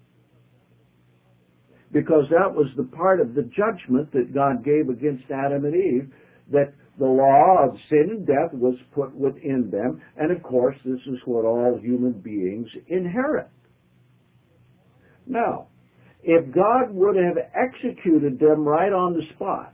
Because that was the part of the judgment that God gave against Adam and Eve, that the law of sin and death was put within them. And of course, this is what all human beings inherit. Now, if God would have executed them right on the spot,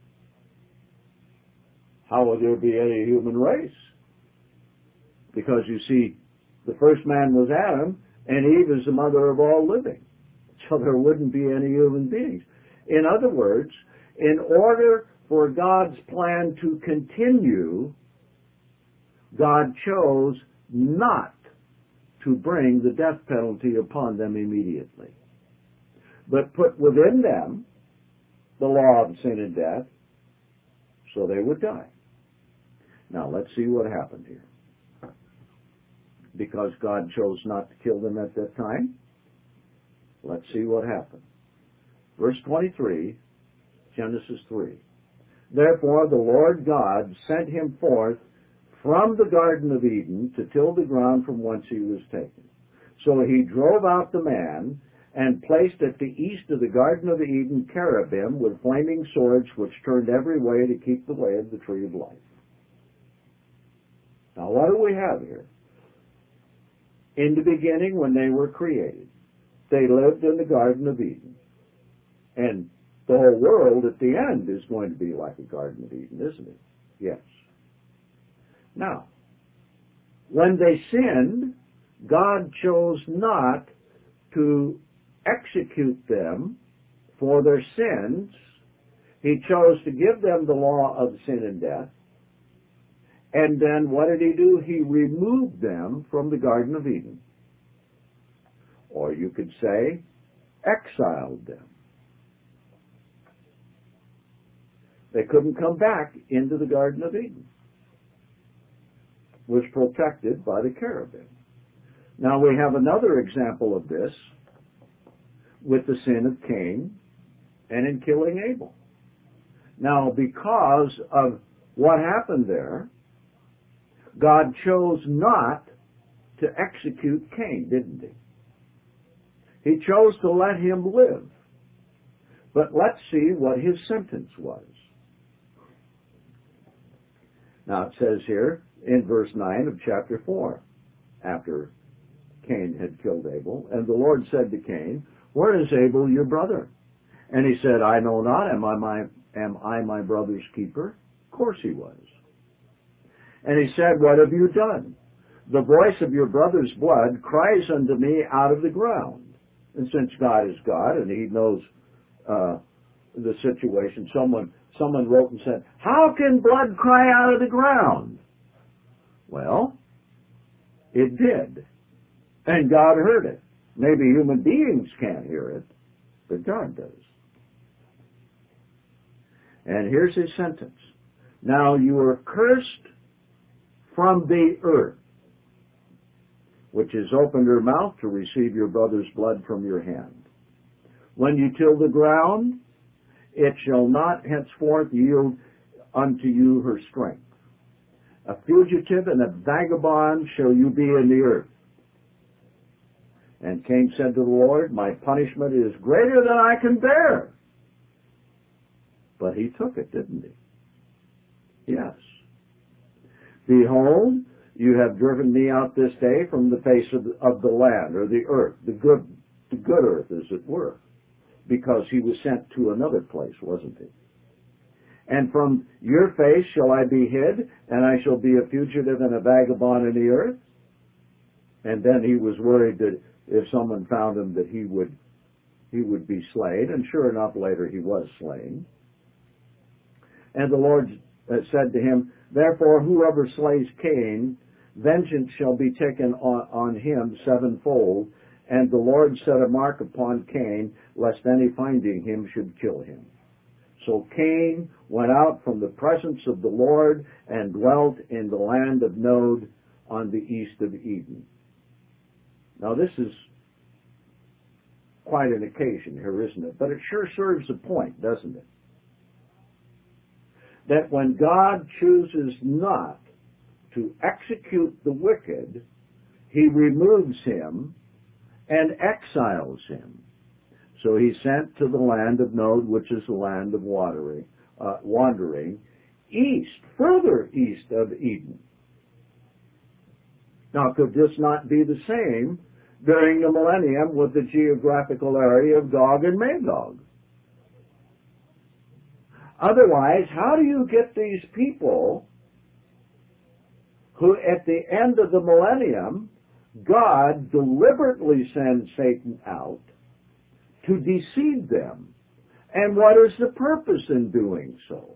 how would there be any human race? Because you see, the first man was Adam, and Eve is the mother of all living. So there wouldn't be any human beings. In other words, in order for God's plan to continue, God chose not to bring the death penalty upon them immediately, but put within them the law of sin and death so they would die. Now let's see what happened here. Because God chose not to kill them at that time, let's see what happened. Verse 23, Genesis 3. Therefore the Lord God sent him forth from the Garden of Eden to till the ground from whence he was taken. So he drove out the man and placed at the east of the Garden of Eden cherubim with flaming swords which turned every way to keep the way of the tree of life. Now what do we have here? In the beginning, when they were created, they lived in the Garden of Eden. And the whole world at the end is going to be like a Garden of Eden, isn't it? Yes. Now, when they sinned, God chose not to execute them for their sins. He chose to give them the law of sin and death. And then what did he do? He removed them from the Garden of Eden. Or you could say, exiled them. They couldn't come back into the Garden of Eden. It was protected by the cherubim. Now we have another example of this with the sin of Cain and in killing Abel. Now because of what happened there, God chose not to execute Cain, didn't he? He chose to let him live. But let's see what his sentence was. Now it says here in verse 9 of chapter 4, after Cain had killed Abel, and the Lord said to Cain, where is Abel your brother? And he said, I know not, am I my brother's keeper? Of course he was. And he said, what have you done? The voice of your brother's blood cries unto me out of the ground. And since God is God and he knows the situation, someone wrote and said, how can blood cry out of the ground? Well, it did. And God heard it. Maybe human beings can't hear it, but God does. And here's his sentence. Now you are cursed from the earth, which has opened her mouth to receive your brother's blood from your hand. When you till the ground, it shall not henceforth yield unto you her strength. A fugitive and a vagabond shall you be in the earth. And Cain said to the Lord, my punishment is greater than I can bear. But he took it, didn't he? Yes. Behold, you have driven me out this day from the face of the land, or the earth, the good earth, as it were, because he was sent to another place, wasn't he? And from your face shall I be hid, and I shall be a fugitive and a vagabond in the earth. And then he was worried that if someone found him that he would be slain, and sure enough later he was slain. And the Lord said to him, therefore whoever slays Cain, vengeance shall be taken on him sevenfold. And the Lord set a mark upon Cain, lest any finding him should kill him. So Cain went out from the presence of the Lord and dwelt in the land of Nod on the east of Eden. Now this is quite an occasion here, isn't it? But it sure serves a point, doesn't it? That when God chooses not to execute the wicked, he removes him and exiles him. So he sent to the land of Nod, which is the land of wandering, east, further east of Eden. Now, could this not be the same during the millennium with the geographical area of Gog and Magog? Otherwise, how do you get these people who, at the end of the millennium, God deliberately sends Satan out to deceive them? And what is the purpose in doing so?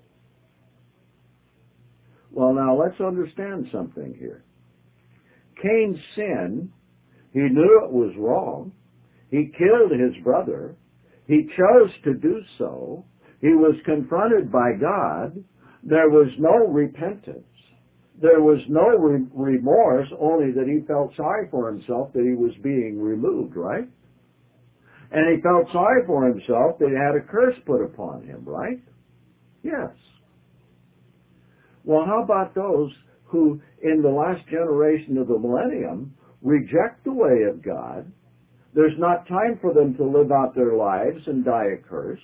Well, now let's understand something here. Cain's sin, he knew it was wrong. He killed his brother. He chose to do so. He was confronted by God. There was no repentance. There was no remorse, only that he felt sorry for himself that he was being removed, right? And he felt sorry for himself that he had a curse put upon him, right? Yes. Well, how about those who, in the last generation of the millennium, reject the way of God? There's not time for them to live out their lives and die accursed.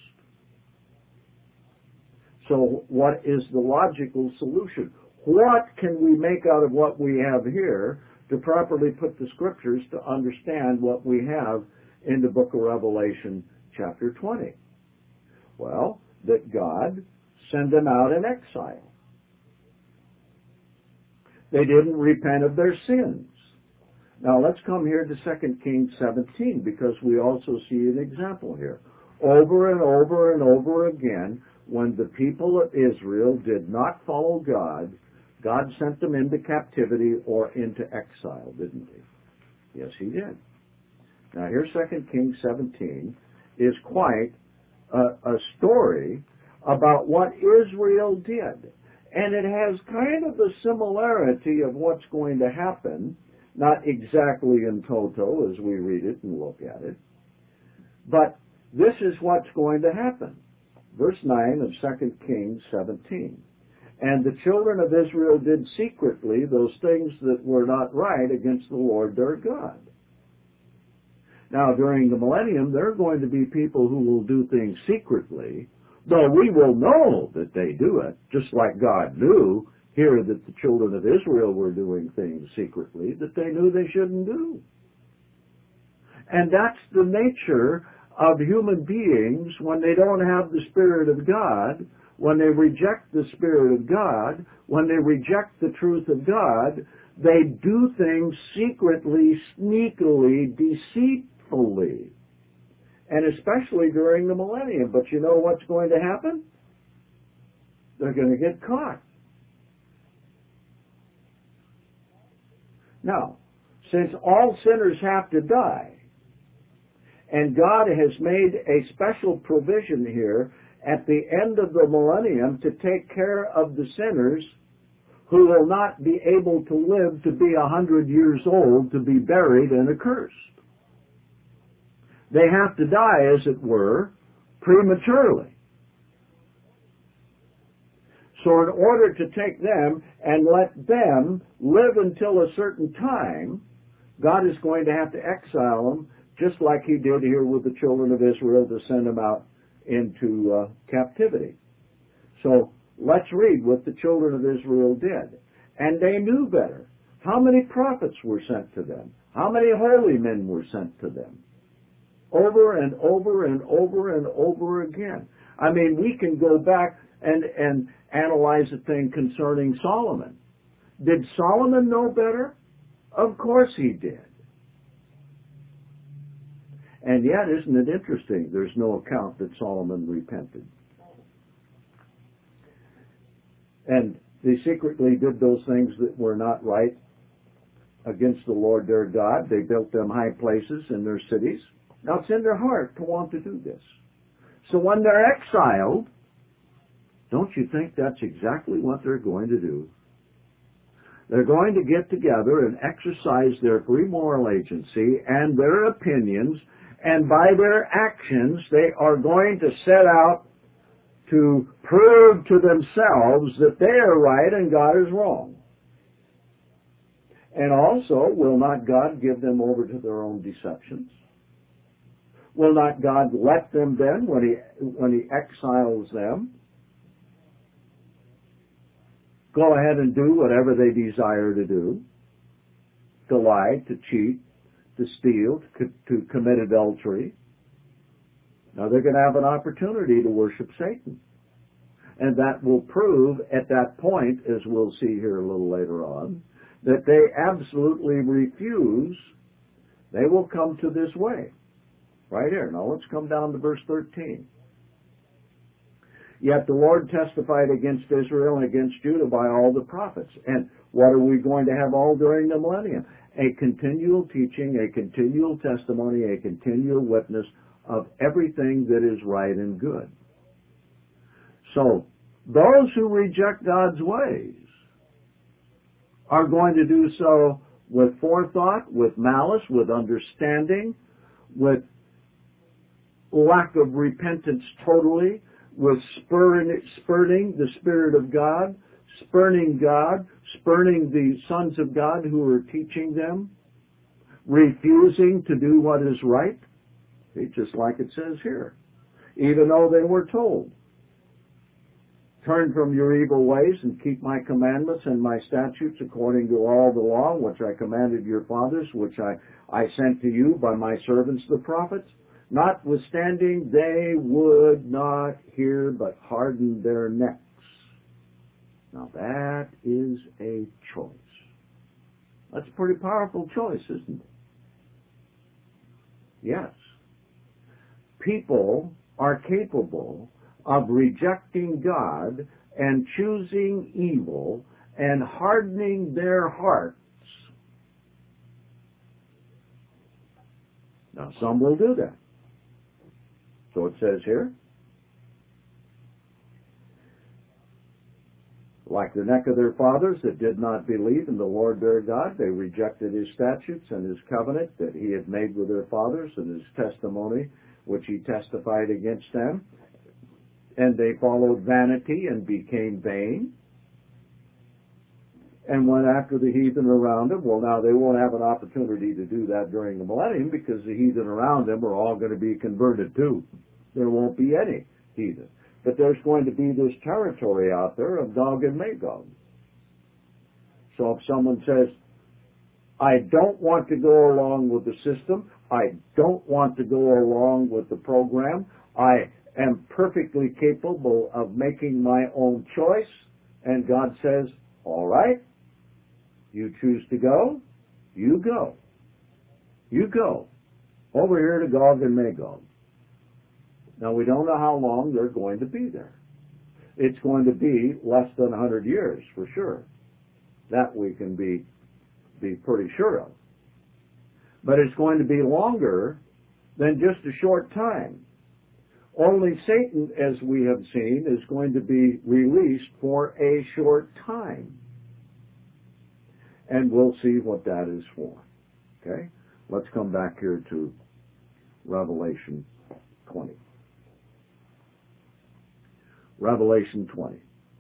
So what is the logical solution? What can we make out of what we have here to properly put the scriptures to understand what we have in the book of Revelation chapter 20? Well, that God sent them out in exile. They didn't repent of their sins. Now let's come here to 2 Kings 17, because we also see an example here. Over and over and over again, when the people of Israel did not follow God, God sent them into captivity or into exile, didn't he? Yes, he did. Now here 2 Kings 17 is quite a story about what Israel did. And it has kind of the similarity of what's going to happen, not exactly in toto as we read it and look at it, but this is what's going to happen. Verse 9 of 2 Kings 17. And the children of Israel did secretly those things that were not right against the Lord their God. Now, during the millennium, there are going to be people who will do things secretly, though we will know that they do it, just like God knew here that the children of Israel were doing things secretly that they knew they shouldn't do. And that's the nature of human beings when they don't have the Spirit of God, when they reject the Spirit of God, when they reject the truth of God. They do things secretly, sneakily, deceitfully, and especially during the millennium. But you know what's going to happen? They're going to get caught. Now, since all sinners have to die, and God has made a special provision here at the end of the millennium to take care of the sinners who will not be able to live to be 100 years old to be buried and accursed. They have to die, as it were, prematurely. So in order to take them and let them live until a certain time, God is going to have to exile them, just like he did here with the children of Israel, to send them out into captivity. So let's read what the children of Israel did. And they knew better. How many prophets were sent to them? How many holy men were sent to them? Over and over and over and over again. I mean, we can go back and analyze a thing concerning Solomon. Did Solomon know better? Of course he did. And yet, isn't it interesting, there's no account that Solomon repented. And they secretly did those things that were not right against the Lord their God. They built them high places in their cities. Now, it's in their heart to want to do this. So when they're exiled, don't you think that's exactly what they're going to do? They're going to get together and exercise their free moral agency and their opinions, and by their actions, they are going to set out to prove to themselves that they are right and God is wrong. And also, will not God give them over to their own deceptions? Will not God let them then, when he exiles them, go ahead and do whatever they desire to do? To lie, to cheat, to steal, to commit adultery. Now they're going to have an opportunity to worship Satan. And that will prove at that point, as we'll see here a little later on, that they absolutely refuse. They will come to this way. Right here. Now let's come down to verse 13. Yet the Lord testified against Israel and against Judah by all the prophets. And what are we going to have all during the millennium? A continual teaching, a continual testimony, a continual witness of everything that is right and good. So, those who reject God's ways are going to do so with forethought, with malice, with understanding, with lack of repentance totally, with spurning the Spirit of God, spurning God, spurning the sons of God who are teaching them, refusing to do what is right. It's just like it says here. Even though they were told, turn from your evil ways and keep my commandments and my statutes according to all the law which I commanded your fathers, which I sent to you by my servants the prophets. Notwithstanding, they would not hear, but hardened their necks. Now that is a choice. That's a pretty powerful choice, isn't it? Yes. People are capable of rejecting God and choosing evil and hardening their hearts. Now some will do that. So it says here, like the neck of their fathers that did not believe in the Lord their God, they rejected his statutes and his covenant that he had made with their fathers and his testimony which he testified against them. And they followed vanity and became vain and went after the heathen around them. Well, now they won't have an opportunity to do that during the millennium because the heathen around them are all going to be converted too. There won't be any heathen. But there's going to be this territory out there of Gog and Magog. So if someone says, I don't want to go along with the system, I don't want to go along with the program, I am perfectly capable of making my own choice, and God says, all right, you choose to go, you go. You go. Over here to Gog and Magog. Now, we don't know how long they're going to be there. It's going to be less than 100 years, for sure. That we can be pretty sure of. But it's going to be longer than just a short time. Only Satan, as we have seen, is going to be released for a short time. And we'll see what that is for. Okay? Let's come back here to Revelation 20. Revelation 20.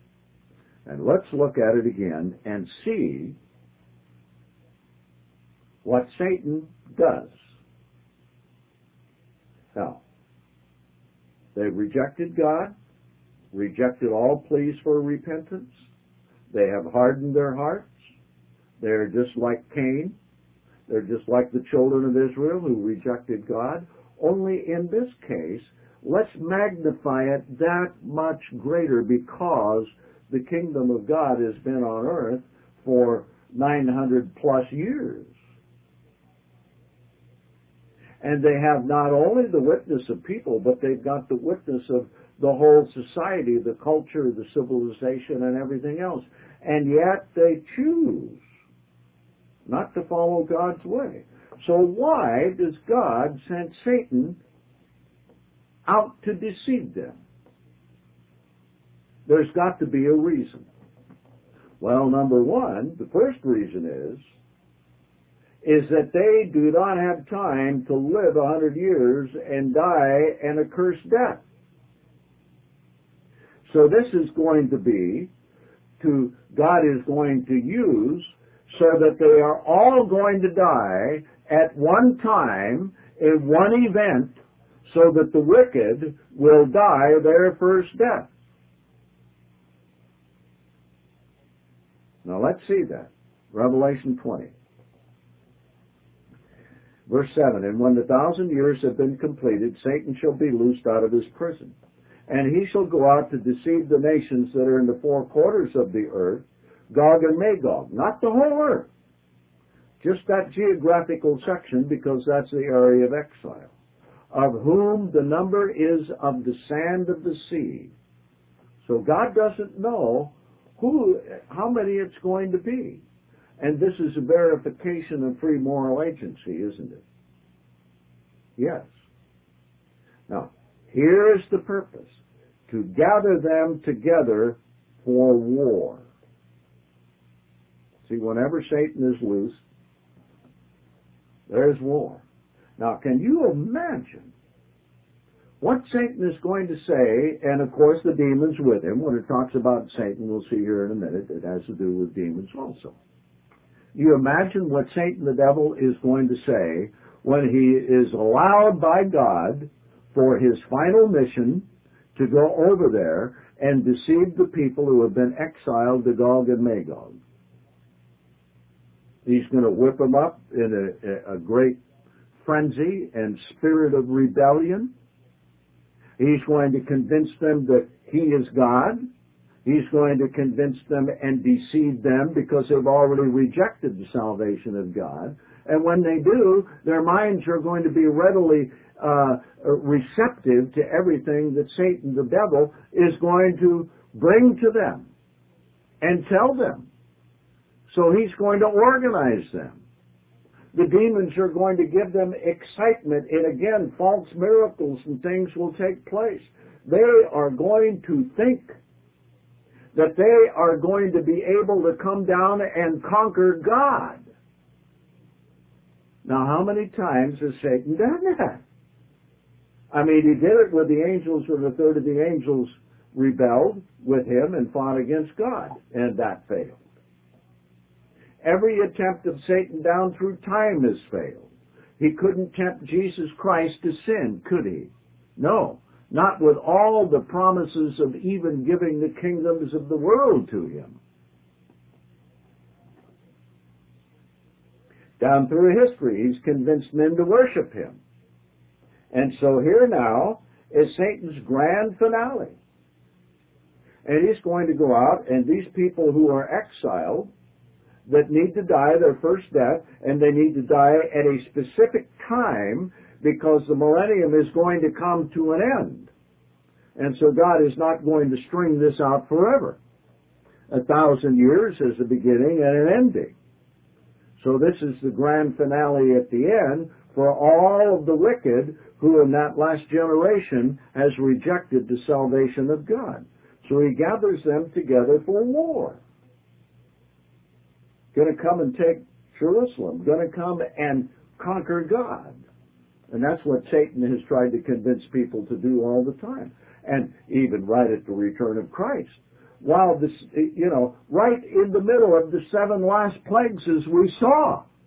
And let's look at it again and see what Satan does. Now, they've rejected God, rejected all pleas for repentance. They have hardened their hearts. They're just like Cain. They're just like the children of Israel who rejected God. Only in this case, let's magnify it that much greater because the kingdom of God has been on earth for 900 plus years. And they have not only the witness of people, but they've got the witness of the whole society, the culture, the civilization, and everything else. And yet they choose not to follow God's way. So why does God send Satan out to deceive them? There's got to be a reason. Well, number one, the first reason is that they do not have time to live 100 years and die an accursed death. So this is going to be God is going to use so that they are all going to die at one time in one event so that the wicked will die their first death. Now let's see that. Revelation 20. Verse 7, and when the 1,000 years have been completed, Satan shall be loosed out of his prison. And he shall go out to deceive the nations that are in the four quarters of the earth, Gog and Magog. Not the whole earth. Just that geographical section, because that's the area of exile. Of whom the number is of the sand of the sea. So God doesn't know how many it's going to be. And this is a verification of free moral agency, isn't it? Yes. Now, here is the purpose. To gather them together for war. See, whenever Satan is loose, there's war. Now, can you imagine what Satan is going to say, and of course the demons with him? When it talks about Satan, we'll see here in a minute, it has to do with demons also. You imagine what Satan the devil is going to say when he is allowed by God for his final mission to go over there and deceive the people who have been exiled to Gog and Magog. He's going to whip them up in a great frenzy and spirit of rebellion. He's going to convince them that he is God. He's going to convince them and deceive them because they've already rejected the salvation of God. And when they do, their minds are going to be readily receptive to everything that Satan, the devil, is going to bring to them and tell them. So he's going to organize them. The demons are going to give them excitement, and again, false miracles and things will take place. They are going to think that they are going to be able to come down and conquer God. Now, how many times has Satan done that? I mean, he did it with the angels when a third of the angels rebelled with him and fought against God, and that failed. Every attempt of Satan down through time has failed. He couldn't tempt Jesus Christ to sin, could he? No, not with all the promises of even giving the kingdoms of the world to him. Down through history, he's convinced men to worship him. And so here now is Satan's grand finale. And he's going to go out, and these people who are exiled, that need to die their first death, and they need to die at a specific time because the millennium is going to come to an end. And so God is not going to string this out forever. 1,000 years is a beginning and an ending. So this is the grand finale at the end for all of the wicked who in that last generation has rejected the salvation of God. So he gathers them together for war. Going to come and take Jerusalem. Going to come and conquer God. And that's what Satan has tried to convince people to do all the time. And even right at the return of Christ. While this, right in the middle of the 7 last plagues as we saw.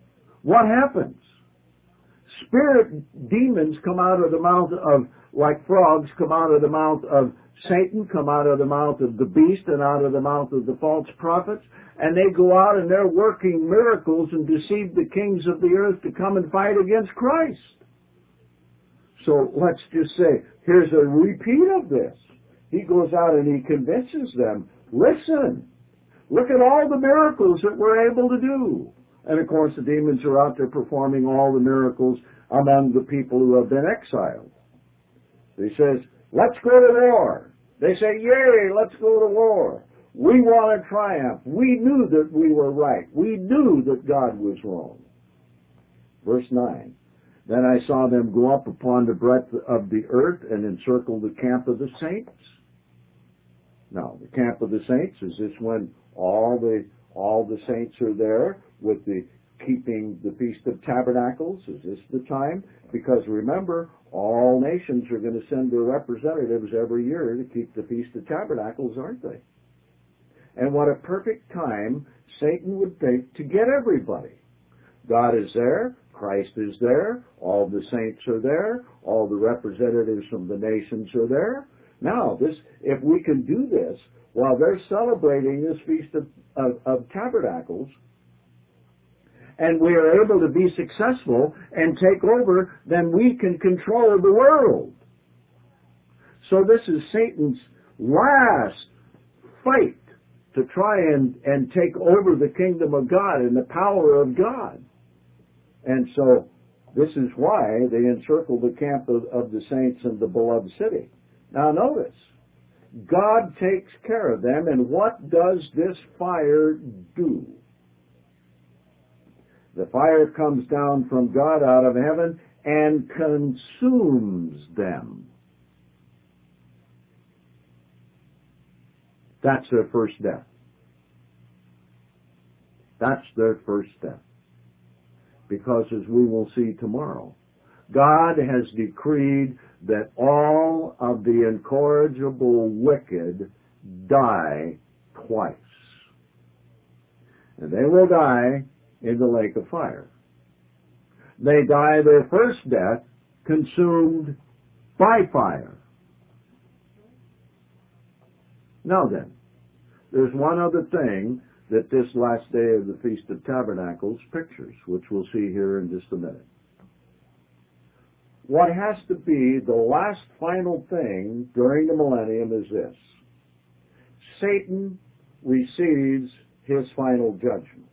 what happens? Spirit demons come out of the mouth of, like frogs, come out of the mouth of Satan, come out of the mouth of the beast, and out of the mouth of the false prophets, and they go out and they're working miracles and deceive the kings of the earth to come and fight against Christ. So let's just say, here's a repeat of this. He goes out and he convinces them, listen, look at all the miracles that we're able to do. And of course the demons are out there performing all the miracles among the people who have been exiled. He says, let's go to war. They say, yay, let's go to war. We want to triumph. We knew that we were right. We knew that God was wrong. Verse 9. Then I saw them go up upon the breadth of the earth and encircle the camp of the saints. Now, the camp of the saints, is this when all the saints are there with the keeping the Feast of Tabernacles? Is this the time? Because remember, all nations are going to send their representatives every year to keep the Feast of Tabernacles, aren't they? And what a perfect time Satan would take to get everybody. God is there, Christ is there, all the saints are there, all the representatives from the nations are there. Now, if we can do this while they're celebrating this Feast of Tabernacles, and we are able to be successful and take over, then we can control the world. So this is Satan's last fight to try and take over the kingdom of God and the power of God. And so this is why they encircle the camp of the saints in the beloved city. Now notice, God takes care of them, and what does this fire do? The fire comes down from God out of heaven and consumes them. That's their first death. That's their first death. Because as we will see tomorrow, God has decreed that all of the incorrigible wicked die twice. And they will die in the lake of fire. They die their first death consumed by fire. Now then, there's one other thing that this last day of the Feast of Tabernacles pictures, which we'll see here in just a minute. What has to be the last final thing during the millennium is this. Satan receives his final judgment.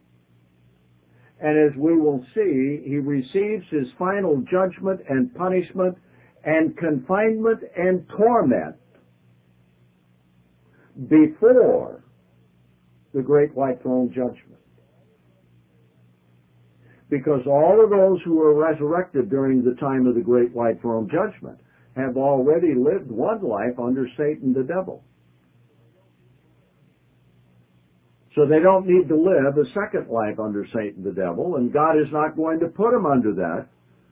And as we will see, he receives his final judgment and punishment and confinement and torment before the great white throne judgment. Because all of those who were resurrected during the time of the great white throne judgment have already lived one life under Satan the devil. So they don't need to live a second life under Satan the devil, and God is not going to put them under that.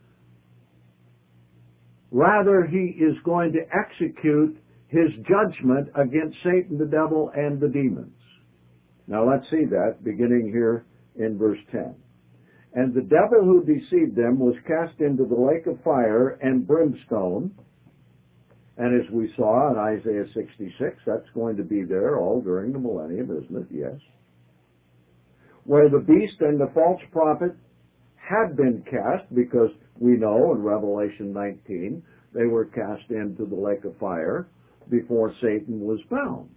Rather, he is going to execute his judgment against Satan the devil and the demons. Now let's see that beginning here in verse 10. And the devil who deceived them was cast into the lake of fire and brimstone. And as we saw in Isaiah 66, that's going to be there all during the millennium, isn't it? Yes. Where the beast and the false prophet had been cast, because we know in Revelation 19 they were cast into the lake of fire before Satan was bound.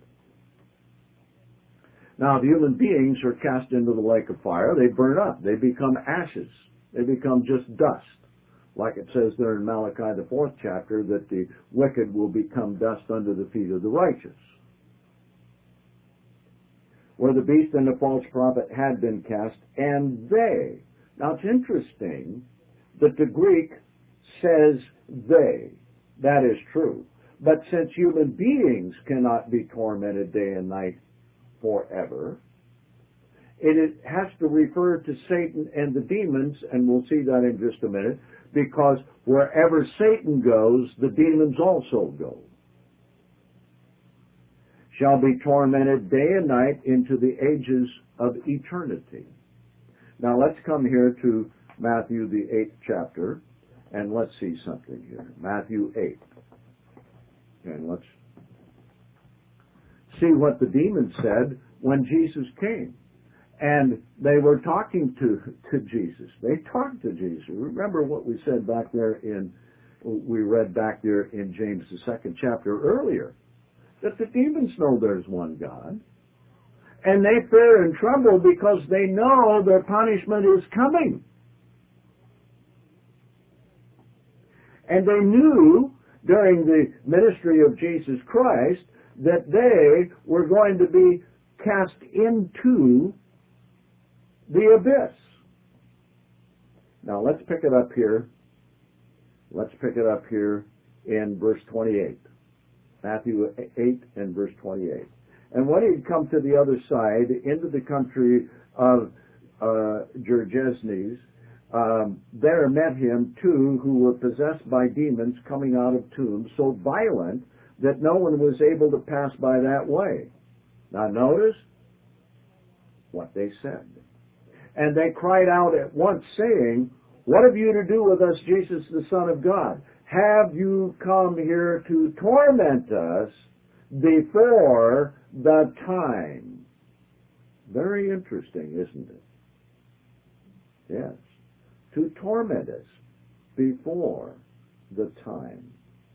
Now, if human beings are cast into the lake of fire, they burn up. They become ashes. They become just dust. Like it says there in Malachi, the 4th chapter, that the wicked will become dust under the feet of the righteous. Where the beast and the false prophet had been cast, and they. Now, it's interesting that the Greek says they. That is true. But since human beings cannot be tormented day and night forever, it has to refer to Satan and the demons, and we'll see that in just a minute, because wherever Satan goes, the demons also go. Shall be tormented day and night into the ages of eternity. Now let's come here to Matthew the 8th chapter, and let's see something here. Matthew 8. And let's see what the demons said when Jesus came. And they were talking to Jesus. They talked to Jesus. Remember what we said back there we read back there in James the 2nd chapter earlier, that the demons know there's one God. And they fear and tremble because they know their punishment is coming. And they knew during the ministry of Jesus Christ that they were going to be cast into the abyss. Now let's pick it up here. Let's pick it up here in verse 28. Matthew 8 and verse 28. And when he had come to the other side, into the country of Gergesenes, there met him two who were possessed by demons coming out of tombs, so violent that no one was able to pass by that way. Now notice what they said. And they cried out at once, saying, "What have you to do with us, Jesus, the Son of God? Have you come here to torment us before the time?" Very interesting, isn't it? Yes. To torment us before the time.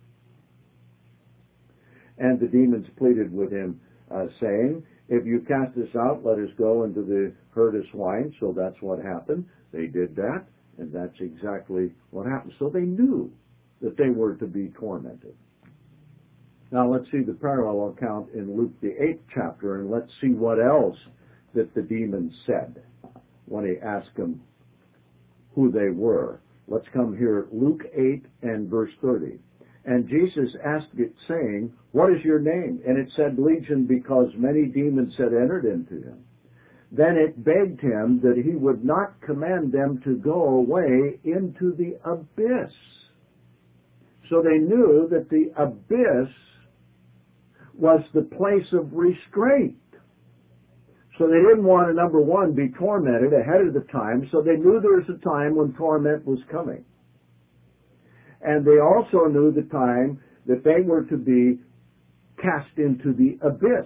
And the demons pleaded with him, saying, "If you cast us out, let us go into the herd of swine." So that's what happened. They did that, and that's exactly what happened. So they knew that they were to be tormented. Now let's see the parallel account in Luke the 8th chapter, and let's see what else that the demons said when he asked them who they were. Let's come here, Luke 8 and verse 30. And Jesus asked it, saying, "What is your name?" And it said, "Legion," because many demons had entered into him. Then it begged him that he would not command them to go away into the abyss. So they knew that the abyss was the place of restraint. So they didn't want to, number one, be tormented ahead of the time, so they knew there was a time when torment was coming. And they also knew the time that they were to be cast into the abyss.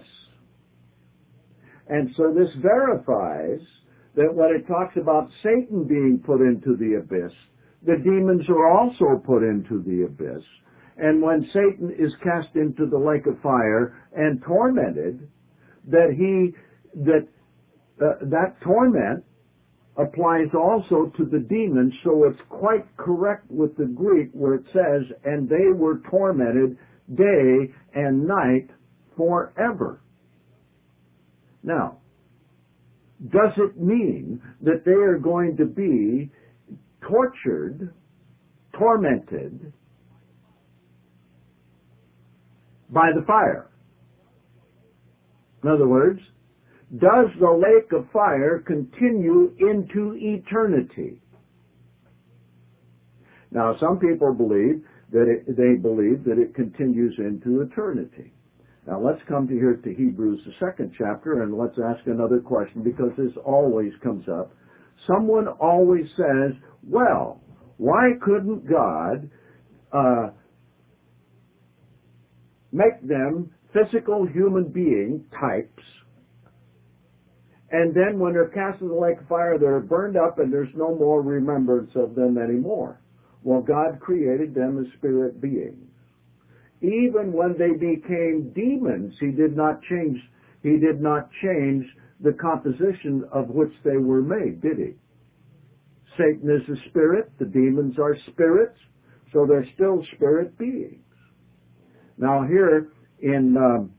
And so this verifies that when it talks about Satan being put into the abyss, the demons are also put into the abyss. And when Satan is cast into the lake of fire and tormented, that torment applies also to the demons, so it's quite correct with the Greek where it says, "And they were tormented day and night forever." Now, does it mean that they are going to be tortured, tormented by the fire? In other words, does the lake of fire continue into eternity? Now, some people believe that it continues into eternity. Now, let's come to Hebrews, the 2nd chapter, and let's ask another question, because this always comes up. Someone always says, well, why couldn't God make them physical human being types, and then when they're cast in the lake of fire, they're burned up and there's no more remembrance of them anymore? Well, God created them as spirit beings. Even when they became demons, He did not change the composition of which they were made, did He? Satan is a spirit, the demons are spirits, so they're still spirit beings. Now here in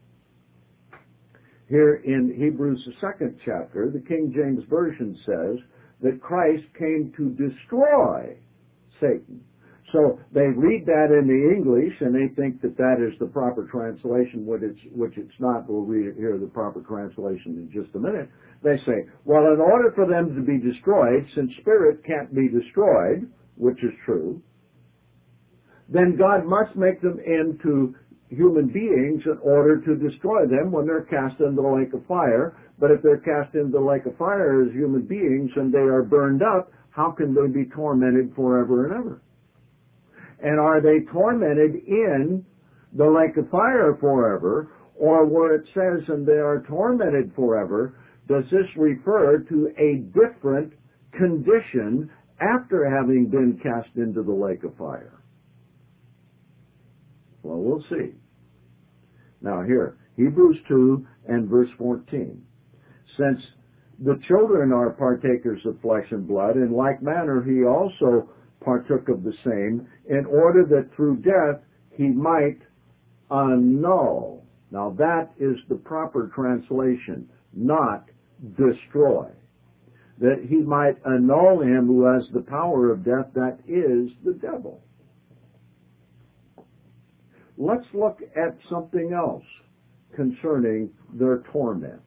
Hebrews, the 2nd chapter, the King James Version says that Christ came to destroy Satan. So they read that in the English, and they think that that is the proper translation, which it's not. We'll read it here, the proper translation, in just a minute. They say, well, in order for them to be destroyed, since spirit can't be destroyed, which is true, then God must make them into human beings in order to destroy them when they're cast into the lake of fire. But if they're cast into the lake of fire as human beings and they are burned up, how can they be tormented forever and ever? And are they tormented in the lake of fire forever, or where it says, and they are tormented forever, does this refer to a different condition after having been cast into the lake of fire? Well, we'll see. Now here, Hebrews 2 and verse 14. Since the children are partakers of flesh and blood, in like manner he also partook of the same, in order that through death he might annul. Now that is the proper translation, not destroy. That he might annul him who has the power of death, that is the devil. Let's look at something else concerning their torment,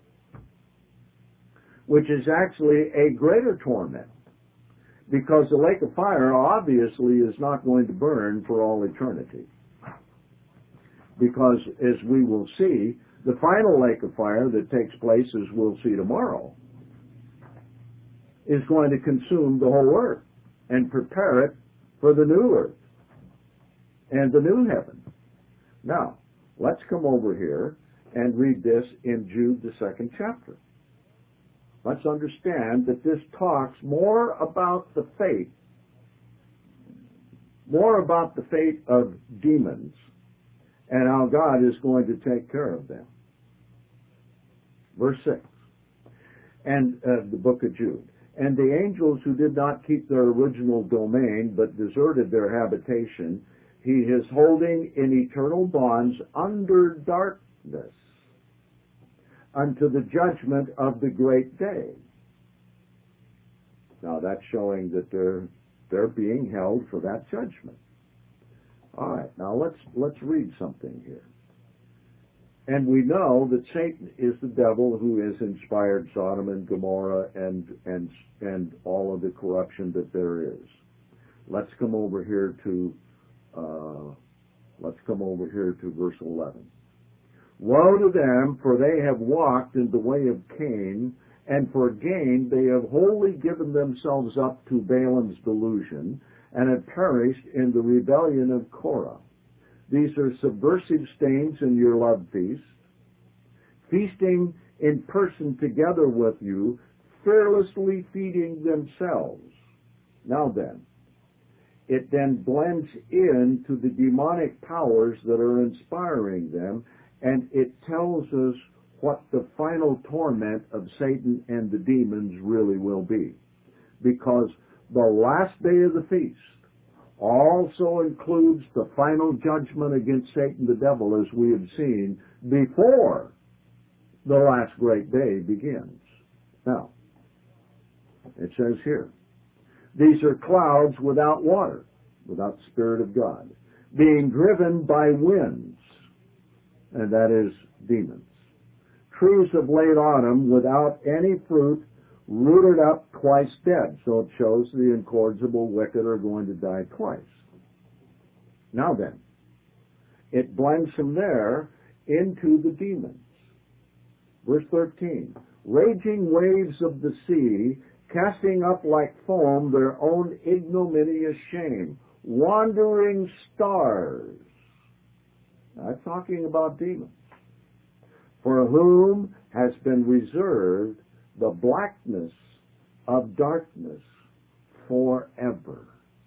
which is actually a greater torment, because the lake of fire obviously is not going to burn for all eternity. Because, as we will see, the final lake of fire that takes place, as we'll see tomorrow, is going to consume the whole earth and prepare it for the new earth and the new heaven. Now, let's come over here and read this in Jude, the 2nd chapter. Let's understand that this talks more about the fate of demons and how God is going to take care of them. Verse 6, and the book of Jude. And the angels who did not keep their original domain, but deserted their habitation, he is holding in eternal bonds under darkness unto the judgment of the great day. Now that's showing that they're being held for that judgment. All right, now let's read something here. And we know that Satan is the devil who has inspired Sodom and Gomorrah and all of the corruption that there is. Let's come over here to verse 11. Woe to them, for they have walked in the way of Cain, and for gain they have wholly given themselves up to Balaam's delusion, and have perished in the rebellion of Korah. These are subversive stains in your love feast, feasting in person together with you, fearlessly feeding themselves. Now then, it then blends into the demonic powers that are inspiring them, and it tells us what the final torment of Satan and the demons really will be. Because the last day of the feast also includes the final judgment against Satan the devil, as we have seen, before the last great day begins. Now, it says here, these are clouds without water, without the Spirit of God, being driven by winds, and that is demons. Trees of late autumn without any fruit, rooted up, twice dead. So it shows the incorrigible wicked are going to die twice. Now then, it blends from there into the demons. Verse 13, raging waves of the sea, casting up like foam their own ignominious shame, wandering stars. Now, that's talking about demons, for whom has been reserved the blackness of darkness forever.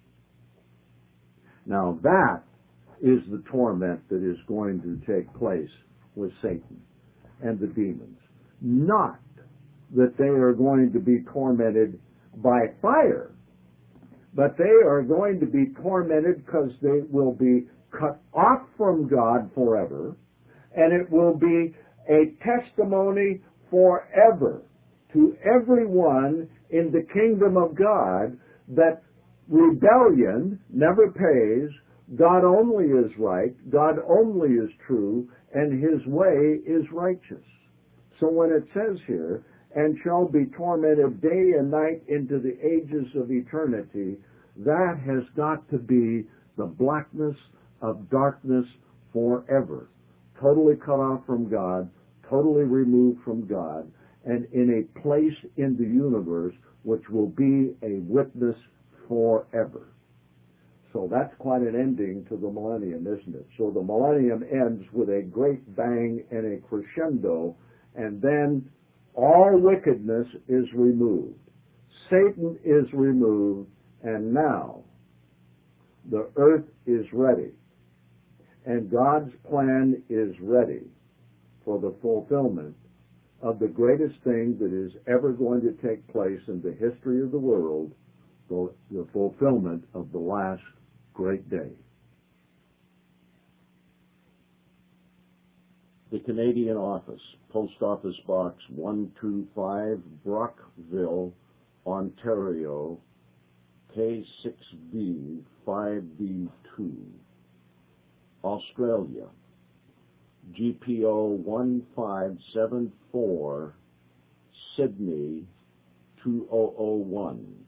Now that is the torment that is going to take place with Satan and the demons. Not that they are going to be tormented by fire, but they are going to be tormented because they will be cut off from God forever, and it will be a testimony forever to everyone in the kingdom of God that rebellion never pays, God only is right, God only is true, and His way is righteous. So when it says here, and shall be tormented day and night into the ages of eternity, that has got to be the blackness of darkness forever, totally cut off from God, totally removed from God, and in a place in the universe which will be a witness forever. So that's quite an ending to the millennium, isn't it? So the millennium ends with a great bang and a crescendo, and then all wickedness is removed. Satan is removed, and now the earth is ready, and God's plan is ready for the fulfillment of the greatest thing that is ever going to take place in the history of the world, the fulfillment of the last great day. The Canadian Office, Post Office Box 125, Brockville, Ontario, K6B 5B2. Australia, GPO 1574, Sydney 2001.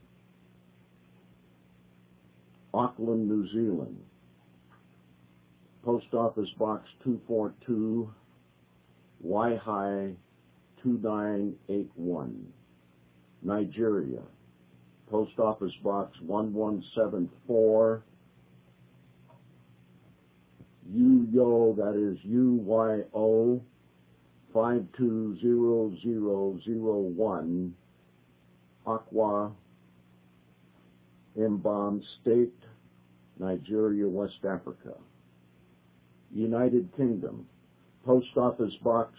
Auckland, New Zealand, Post Office Box 242, Waihi 2981. Nigeria, Post Office Box 1174, Uyo, that is UYO 520001, Akwa, Mbam State, Nigeria, West Africa. United Kingdom, Post Office Box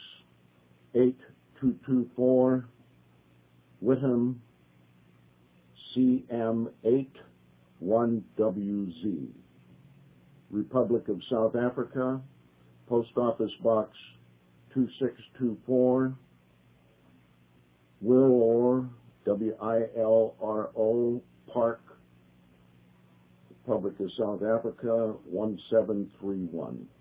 8224, Whitham, CM81WZ. Republic of South Africa, Post Office Box 2624, Wilro, WILRO, Park, Republic of South Africa 1731.